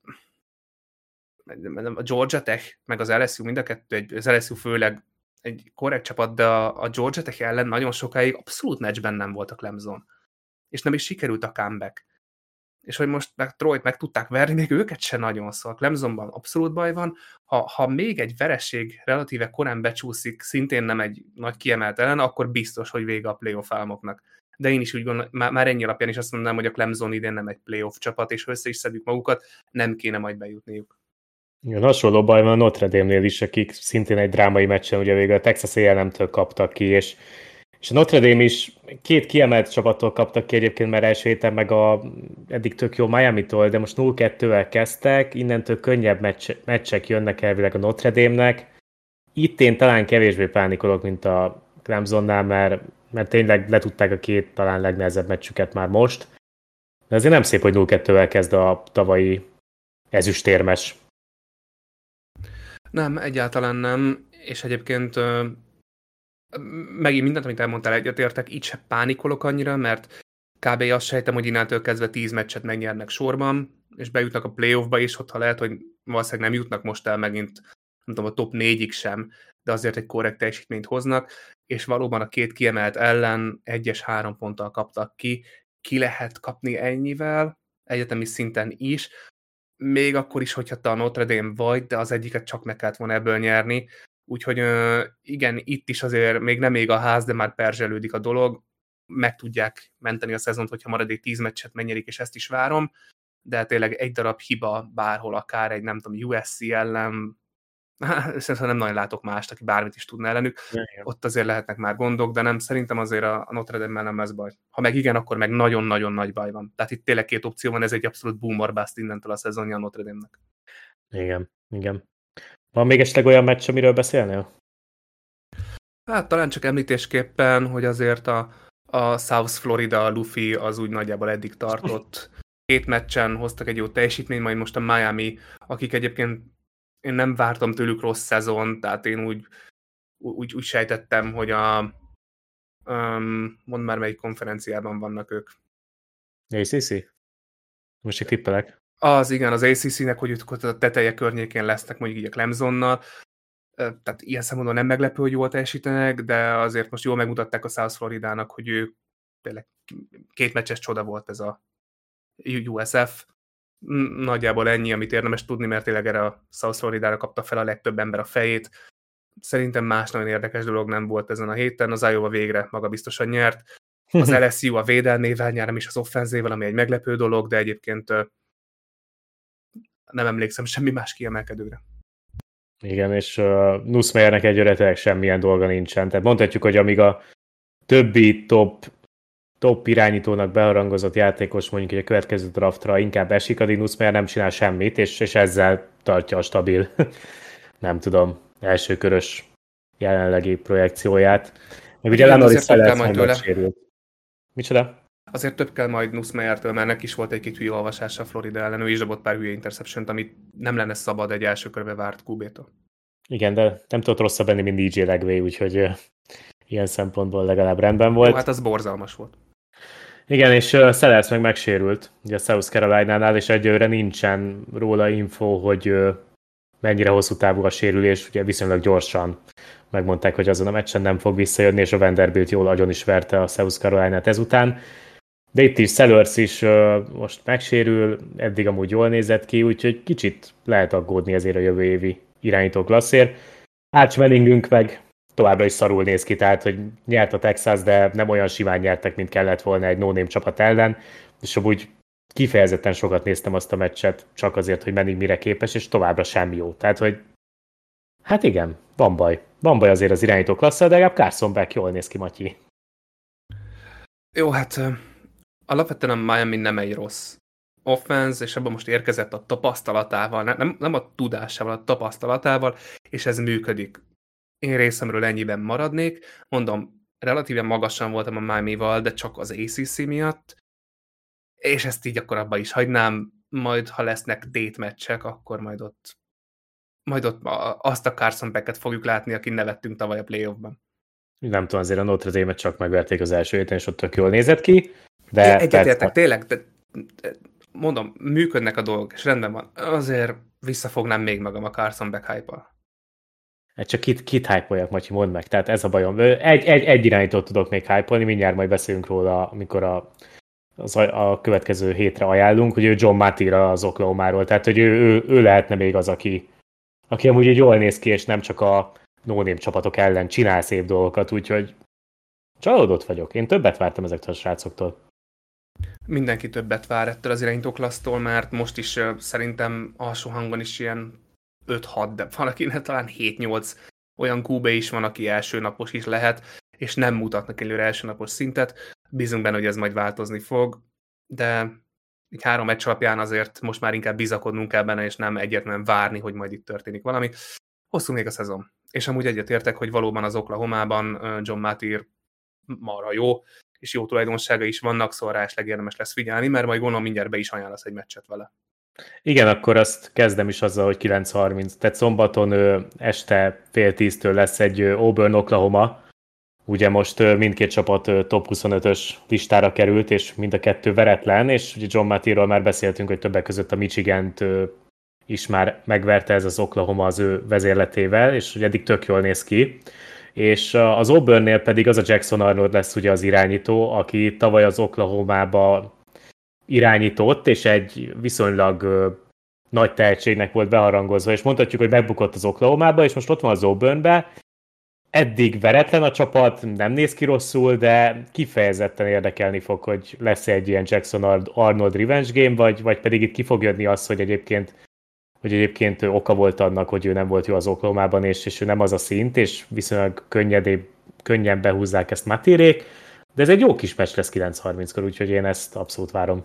a Georgia Tech, meg az el es u mind a kettő, egy, az el es u főleg egy korrekt csapat, de a, a Georgia Tech ellen nagyon sokáig abszolút meccsben nem volt a Clemson. És nem is sikerült a comeback. És hogy most meg Troyt meg tudták verni, még őket se nagyon, szóval Clemsonban abszolút baj van. Ha, ha még egy veresség relatíve korán becsúszik, szintén nem egy nagy kiemelt ellen, akkor biztos, hogy vége a playoff álmoknak. De én is úgy gondolom, már, már ennyi alapján is azt mondanám, hogy a Clemson idén nem egy playoff csapat, és ha össze is szedjük magukat, nem kéne majd bejutniuk. Igen, hasonló baj van a Notre Dame-nél is, akik szintén egy drámai meccsen ugye végül a Texas á and em-től kaptak ki, és, és a Notre Dame is két kiemelt csapattól kaptak ki egyébként, mert első héten meg a eddig tök jó Miami-tól, de most nulla kettővel kezdtek, innentől könnyebb meccs, meccsek jönnek elvileg a Notre Dame-nek. Itt én talán kevésbé pánikolok, mint a Clemsonnál, mert, mert tényleg letudták a két talán legnehezebb meccsüket már most. De azért nem szép, hogy nulla kettővel kezd a tavalyi ezüstérmes. Nem, egyáltalán nem, és egyébként megint mindent, amit elmondtál, egyetértek, így se pánikolok annyira, mert kb. Azt sejtem, hogy innentől kezdve tíz meccset megnyernek sorban, és bejutnak a playoffba is, ott ha lehet, hogy valószínűleg nem jutnak most el megint, nem tudom, a top négyig sem, de azért egy korrekt teljesítményt hoznak, és valóban a két kiemelt ellen egyes három ponttal kaptak ki, ki lehet kapni ennyivel, egyetemi szinten is, még akkor is, hogyha te a Notre Dame vagy, de az egyiket csak meg kellett volna ebből nyerni. Úgyhogy igen, itt is azért még nem ég a ház, de már perzselődik a dolog. Meg tudják menteni a szezont, hogyha maradék tíz meccset megnyerik, és ezt is várom. De tényleg egy darab hiba bárhol, akár egy, nem tudom, u es cé ellen, szerintem nem nagyon látok mást, aki bármit is tudna ellenük. Igen. Ott azért lehetnek már gondok, de nem, szerintem azért a Notre Dame-mel nem lesz baj. Ha meg igen, akkor meg nagyon-nagyon nagy baj van. Tehát itt tényleg két opció van, ez egy abszolút boom or bust innentől a szezonja a Notre Dame-nek. Igen, igen. Van még esetleg olyan meccs, amiről beszélnél? Hát talán csak említésképpen, hogy azért a, a South Florida Luffy az úgy nagyjából eddig tartott. Két meccsen hoztak egy jó teljesítményt, majd most a Miami, akik egyébként én nem vártam tőlük rossz szezon, tehát én úgy, úgy, úgy sejtettem, hogy a um, mondd már melyik konferenciában vannak ők. á cé cé? Most csak tippelek. Az igen, az á cé cé-nek, hogy ők a teteje környékén lesznek mondjuk így a Clemsonnal. Tehát ilyen szempontból nem meglepő, hogy jól teljesítenek, de azért most jól megmutatták a South Floridának, hogy ő tényleg két meccses csoda volt ez a u es ef. Nagyjából ennyi, amit érdemes tudni, mert tényleg erre a South Floridára kapta fel a legtöbb ember a fejét. Szerintem más nagyon érdekes dolog nem volt ezen a héten. Az Iowa végre maga biztosan nyert. Az el es u a védelmével nyár, nem is az offenzével, ami egy meglepő dolog, de egyébként nem emlékszem semmi más kiemelkedőre. Igen, és uh, Nussmeiernek egyőre tényleg semmilyen dolga nincsen. Tehát mondhatjuk, hogy amíg a többi top, top irányítónak beharangozott játékos mondjuk egy a következő draftra inkább esik, addig Nussmeier nem csinál semmit, és, és ezzel tartja a stabil, nem tudom, elsőkörös jelenlegi projekcióját. Meg ugye Lanoris sérült. Micsoda? Azért több kell majd Nussmeiertől, mert neki is volt egy-két hülye olvasása Florida ellen, ő is dobott pár hülye interceptiont, amit nem lenne szabad egy első körbe várt kú bé-től. Igen, de nem tudott rosszabb lenni, mint dé jé Legway, úgyhogy uh, ilyen szempontból legalább rendben volt. Jó, hát az borzalmas volt. Igen, és uh, Sellers meg megsérült, ugye a South Caroline-nál, és egyőre nincsen róla info, hogy uh, mennyire hosszú távú a sérülés, ugye viszonylag gyorsan megmondták, hogy azon a meccsen nem fog visszajönni, és a Vanderbilt jól agyon is verte a South Caroline-t ezután. De itt is Sellers is uh, most megsérül, eddig amúgy jól nézett ki, úgyhogy kicsit lehet aggódni ezért a jövő évi irányító klasszért. Arch Manningünk meg továbbra is szarul néz ki, tehát hogy nyert a Texas, de nem olyan simán nyertek, mint kellett volna egy no-name csapat ellen, és amúgy kifejezetten sokat néztem azt a meccset, csak azért, hogy Manning mire képes, és továbbra sem jó. Tehát, hogy hát igen, van baj. Van baj azért az irányító klasszal, de legalább Carson Beck jól néz ki, Matyi. Jó, hát alapvetően a Miami nem egy rossz offense, és abban most érkezett a tapasztalatával, nem, nem a tudásával, a tapasztalatával, és ez működik. Én részemről ennyiben maradnék. Mondom, relatíven magasan voltam a Miami-val, de csak az á cé cé miatt, és ezt így akkor abba is hagynám, majd ha lesznek tétmeccsek, akkor majd ott majd ott azt a Carson Becket fogjuk látni, aki nevettünk tavaly a playoffban. Nem tudom, azért a Notre Dame-et csak megverték az első héten, és ott tök jól nézett ki, de... Egyetértek, tényleg, de, de mondom, működnek a dolgok, és rendben van. Azért visszafognám még magam a Carson Beck hype-al. Csak kit, kit hype-oljak, Matyi, mondd meg. Tehát ez a bajom. Egy, egy, egy irányítót tudok még hype-olni, mindjárt majd beszélünk róla, amikor a, az, a következő hétre ajánlunk, hogy ő John Matira az Oklahomáról. Tehát, hogy ő, ő, ő lehetne még az, aki, aki amúgy így jól néz ki, és nem csak a no-name csapatok ellen csinál szép dolgokat, úgyhogy csalódott vagyok. Én többet vártam ezektől a srácoktól. Mindenki többet vár ettől az irányító klassztól, mert most is uh, szerintem alsó hangon is ilyen öt-hat, de valakinek talán hét-nyolc olyan kú bé is van, aki első napos is lehet, és nem mutatnak előre első napos szintet. Bízunk benne, hogy ez majd változni fog, de így három meccs alapján azért most már inkább bizakodnunk kell benne, és nem egyértelműen várni, hogy majd itt történik valami. Hosszú még a szezon. És amúgy egyetértek, hogy valóban az Oklahomában John Matir marha jó, és jó tulajdonsága is vannak, szóval rá is legérdemes lesz figyelni, mert majd gondolom mindjárt be is ajánlasz egy meccset vele. Igen, akkor azt kezdem is azzal, hogy kilenc harminc. Tehát szombaton ö, este fél tíztől lesz egy ö, Auburn-Oklahoma. Ugye most ö, mindkét csapat ö, top huszonötös listára került, és mind a kettő veretlen, és ugye John Matirról már beszéltünk, hogy többek között a Michigant ö, is már megverte ez az Oklahoma az ő vezérletével, és ugye eddig tök jól néz ki. És az Auburnnél pedig az a Jackson Arnold lesz ugye az irányító, aki tavaly az Oklahomába irányított, és egy viszonylag ö, nagy tehetségnek volt beharangozva, és mondhatjuk, hogy megbukott az Oklahomába, és most ott van az Auburnbe. Eddig veretlen a csapat, nem néz ki rosszul, de kifejezetten érdekelni fog, hogy lesz egy ilyen Jackson Arnold revenge game, vagy, vagy pedig itt ki fog jönni az, hogy egyébként hogy egyébként oka volt annak, hogy ő nem volt jó az Oklahomában, és, és ő nem az a szint, és viszonylag könnyedé, könnyen behúzzák ezt Matirék, de ez egy jó kis meccs lesz kilenc harminckor, úgyhogy én ezt abszolút várom.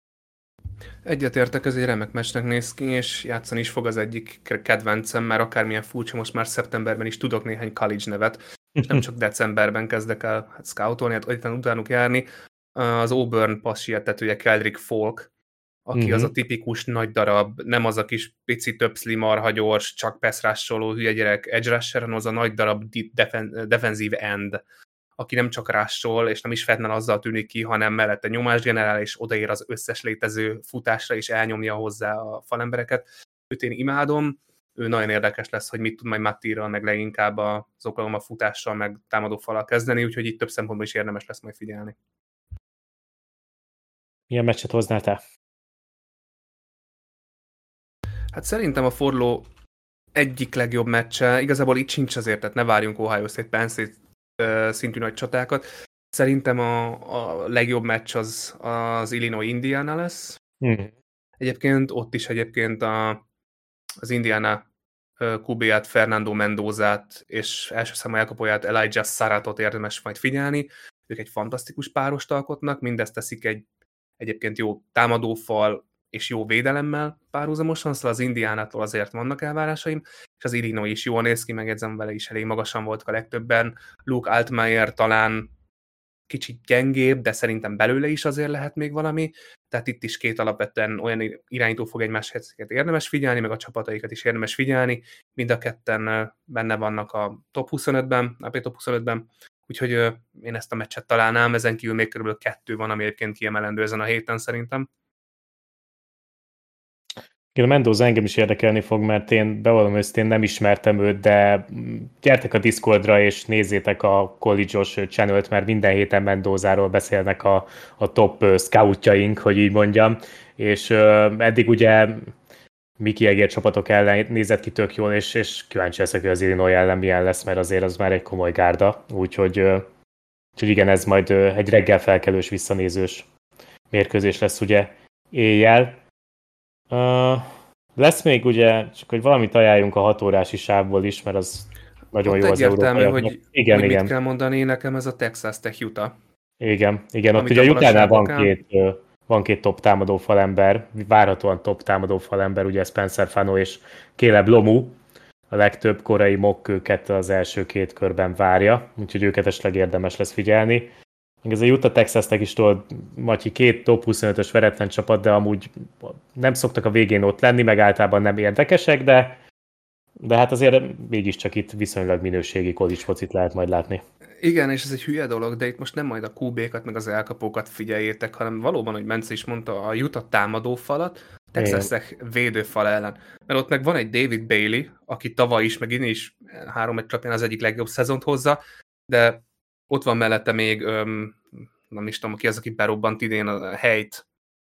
Egyetértek, ez egy remek meccsnek néz ki, és játszani is fog az egyik kedvencem, mert akármilyen furcsa, most már szeptemberben is tudok néhány college nevet, és nem csak decemberben kezdek el hát scoutolni, hát egyetlen utánuk járni. Az Auburn pass sietetője Keldrick Falk, aki uh-huh. az a tipikus nagy darab, nem az a kis pici többszli marha gyors, csak pass-rusholó hülye gyerek edge rusher, hanem az a nagy darab defen- defensive end, aki nem csak rushol, és nem is feltétlenül azzal tűnik ki, hanem mellette nyomást generál, és odaér az összes létező futásra, és elnyomja hozzá a falembereket. Őt én imádom, ő nagyon érdekes lesz, hogy mit tud majd Mattirral, meg leginkább az Oklahoma futással, meg támadó falal kezdeni, úgyhogy itt több szempontból is érdemes lesz majd figyelni. Milyen meccset hoznál te? Hát szerintem a forduló egyik legjobb meccse, igazából itt sincs azért, tehát ne várjunk Ohio State, Penn State uh, szintű nagy csatákat. Szerintem a, a legjobb meccs az, az Illinois-Indiana lesz. Mm. Egyébként ott is egyébként a, az Indiana uh, kú bé-át, Fernando Mendozát és első számú elkapóját Elijah Saratot érdemes majd figyelni. Ők egy fantasztikus párost alkotnak, mindezt teszik egy egyébként jó támadófal, és jó védelemmel párhuzamosan, szóval az Indiánától azért vannak elvárásaim, és az Illinois is jól néz ki, megjegyzem, vele is elég magasan voltak a legtöbben. Luke Altmaier talán kicsit gyengébb, de szerintem belőle is azért lehet még valami, tehát itt is két alapvetően olyan irányító fog egymás helyzeteket érdemes figyelni, meg a csapataikat is érdemes figyelni, mind a ketten benne vannak a top huszonötben, á pé top huszonötben, úgyhogy én ezt a meccset találnám, ezen kívül még körülbelül kettő van, ami egyébként kiemelendő ezen a héten szerintem. Igen, a Mendoza engem is érdekelni fog, mert én bevallom őszintén nem ismertem őt, de gyertek a Discordra és nézzétek a college-os channelt, mert minden héten Mendozáról beszélnek a, a top scoutjaink, hogy így mondjam, és uh, eddig ugye Miki Egér csapatok ellen nézett ki tök jól, és, és kíváncsi leszek, hogy az Illinois ellen milyen lesz, mert azért az már egy komoly gárda, úgyhogy, uh, úgyhogy igen, ez majd uh, egy reggel felkelős, visszanézős mérkőzés lesz ugye éjjel. Uh, lesz még ugye, csak hogy valamit ajánljunk a hat órási sávból is, mert az nagyon ott jó az európai. Hogy, igen, hogy igen. mit kell mondani, nekem ez a Texas Tech Utah. Igen, igen, ott ugye utánál van két, van két top támadó falember, várhatóan top támadó falember, ugye Spencer Fano és Caleb Lomu, a legtöbb korai mock őket az első két körben várja, úgyhogy őket esetleg érdemes lesz figyelni. Ez a Utah Texasnek is tudod, Matyi, két top huszonötös veretlen csapat, de amúgy nem szoktak a végén ott lenni, meg általában nem érdekesek, de, de hát azért mégiscsak itt viszonylag minőségi college focit lehet majd látni. Igen, és ez egy hülye dolog, de itt most nem majd a kú békat, meg az elkapókat figyeljétek, hanem valóban, hogy Bence is mondta, a Utah támadó falat, Texas Tech védőfal ellen. Mert ott meg van egy David Bailey, aki tavaly is, meg innen is három egy csapján az egyik legjobb szezont hozza, de ott van mellette még, öm, nem is tudom, ki az, aki berobbant idén a helyt.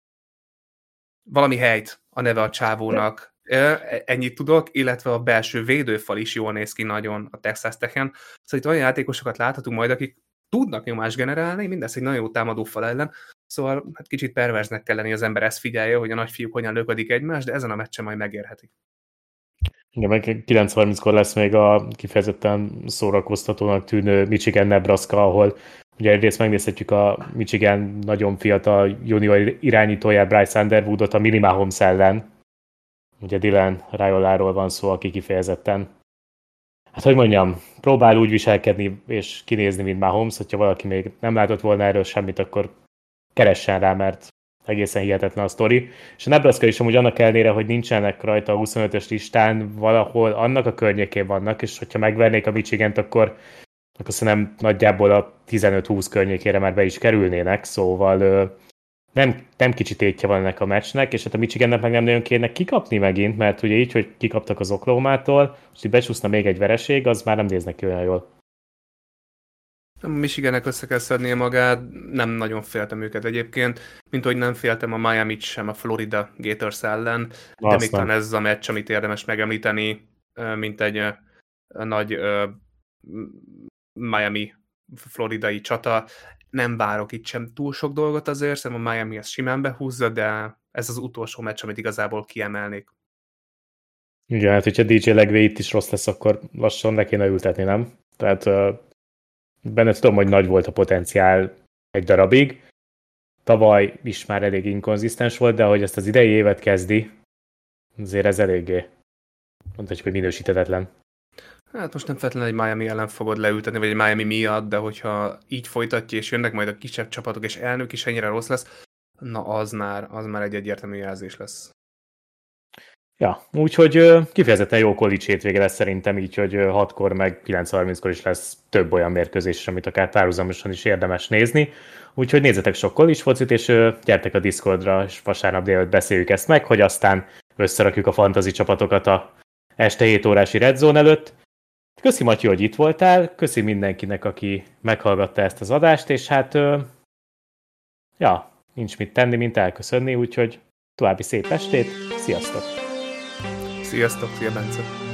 Valami helyt a neve a csávónak. Ennyit tudok, illetve a belső védőfal is jól néz ki nagyon a Texas Tech-en. Szóval itt olyan játékosokat láthatunk majd, akik tudnak nyomást generálni, mindez egy nagyon jó támadó fal ellen. Szóval hát kicsit perverznek kell lenni, az ember ezt figyelje, hogy a nagyfiúk hogyan löködik egymást, de ezen a meccsen majd megérhetik. Igen, meg kilenc harminckor lesz még a kifejezetten szórakoztatónak tűnő Michigan-Nebraska, ahol ugye egyrészt megnézhetjük a Michigan nagyon fiatal junior irányítóját, Bryce Underwoodot a Mini Mahomes ellen. Ugye Dylan Raioláról van szó, aki kifejezetten, hát hogy mondjam, próbál úgy viselkedni és kinézni, mint Mahomes, hogyha valaki még nem látott volna erről semmit, akkor keressen rá, mert egészen hihetetlen a sztori. És a Nebraska is amúgy annak ellenére, hogy nincsenek rajta a huszonötös listán, valahol annak a környékén vannak, és hogyha megvernék a Michigant, akkor, akkor szerintem nagyjából a tizenöt-húsz környékére már be is kerülnének, szóval nem, nem kicsit tétje van ennek a meccsnek, és hát a Michigannek meg nem nagyon kéne kikapni megint, mert ugye így, hogy kikaptak az Oklahomától, és hogy becsúszna még egy vereség, az már nem néznek ki olyan jól. A Michigannek össze kell szednie magát, nem nagyon féltem őket egyébként, mint hogy nem féltem a Miami-t sem a Florida Gators ellen, de Aztán. még talán ez a meccs, amit érdemes megemlíteni, mint egy nagy Miami-floridai csata. Nem várok itt sem túl sok dolgot azért, szerintem a Miami ezt simán behúzza, de ez az utolsó meccs, amit igazából kiemelnék. Igen, hát hogyha dé jé Legway itt is rossz lesz, akkor lassan le kéne ültetni, nem? Tehát uh, benne tudom, hogy nagy volt a potenciál egy darabig. Tavaly is már elég inkonzisztens volt, de ahogy ezt az idei évet kezdi, azért ez eléggé, mondhatjuk, hogy minősíthetetlen. Hát most nem feltétlenül egy Miami ellen fogod leültetni, vagy egy Miami miatt, de hogyha így folytatja, és jönnek majd a kisebb csapatok, és elnök is ennyire rossz lesz, na az már, az már egy egyértelmű jelzés lesz. Ja, úgyhogy kifejezetten jó college hétvége lesz szerintem, így, hogy hatkor meg kilenc harminckor is lesz több olyan mérkőzés, amit akár párhuzamosan is érdemes nézni. Úgyhogy nézzetek sok college focit, és gyertek a Discordra, és vasárnap délután beszéljük ezt meg, hogy aztán összerakjuk a fantasy csapatokat a este hét órási Red Zone előtt. Köszi, Matyi, hogy itt voltál, köszi mindenkinek, aki meghallgatta ezt az adást, és hát ja, nincs mit tenni, mint elköszönni, úgyhogy további szép estét, sziasztok! Sziasztok, szia Bence!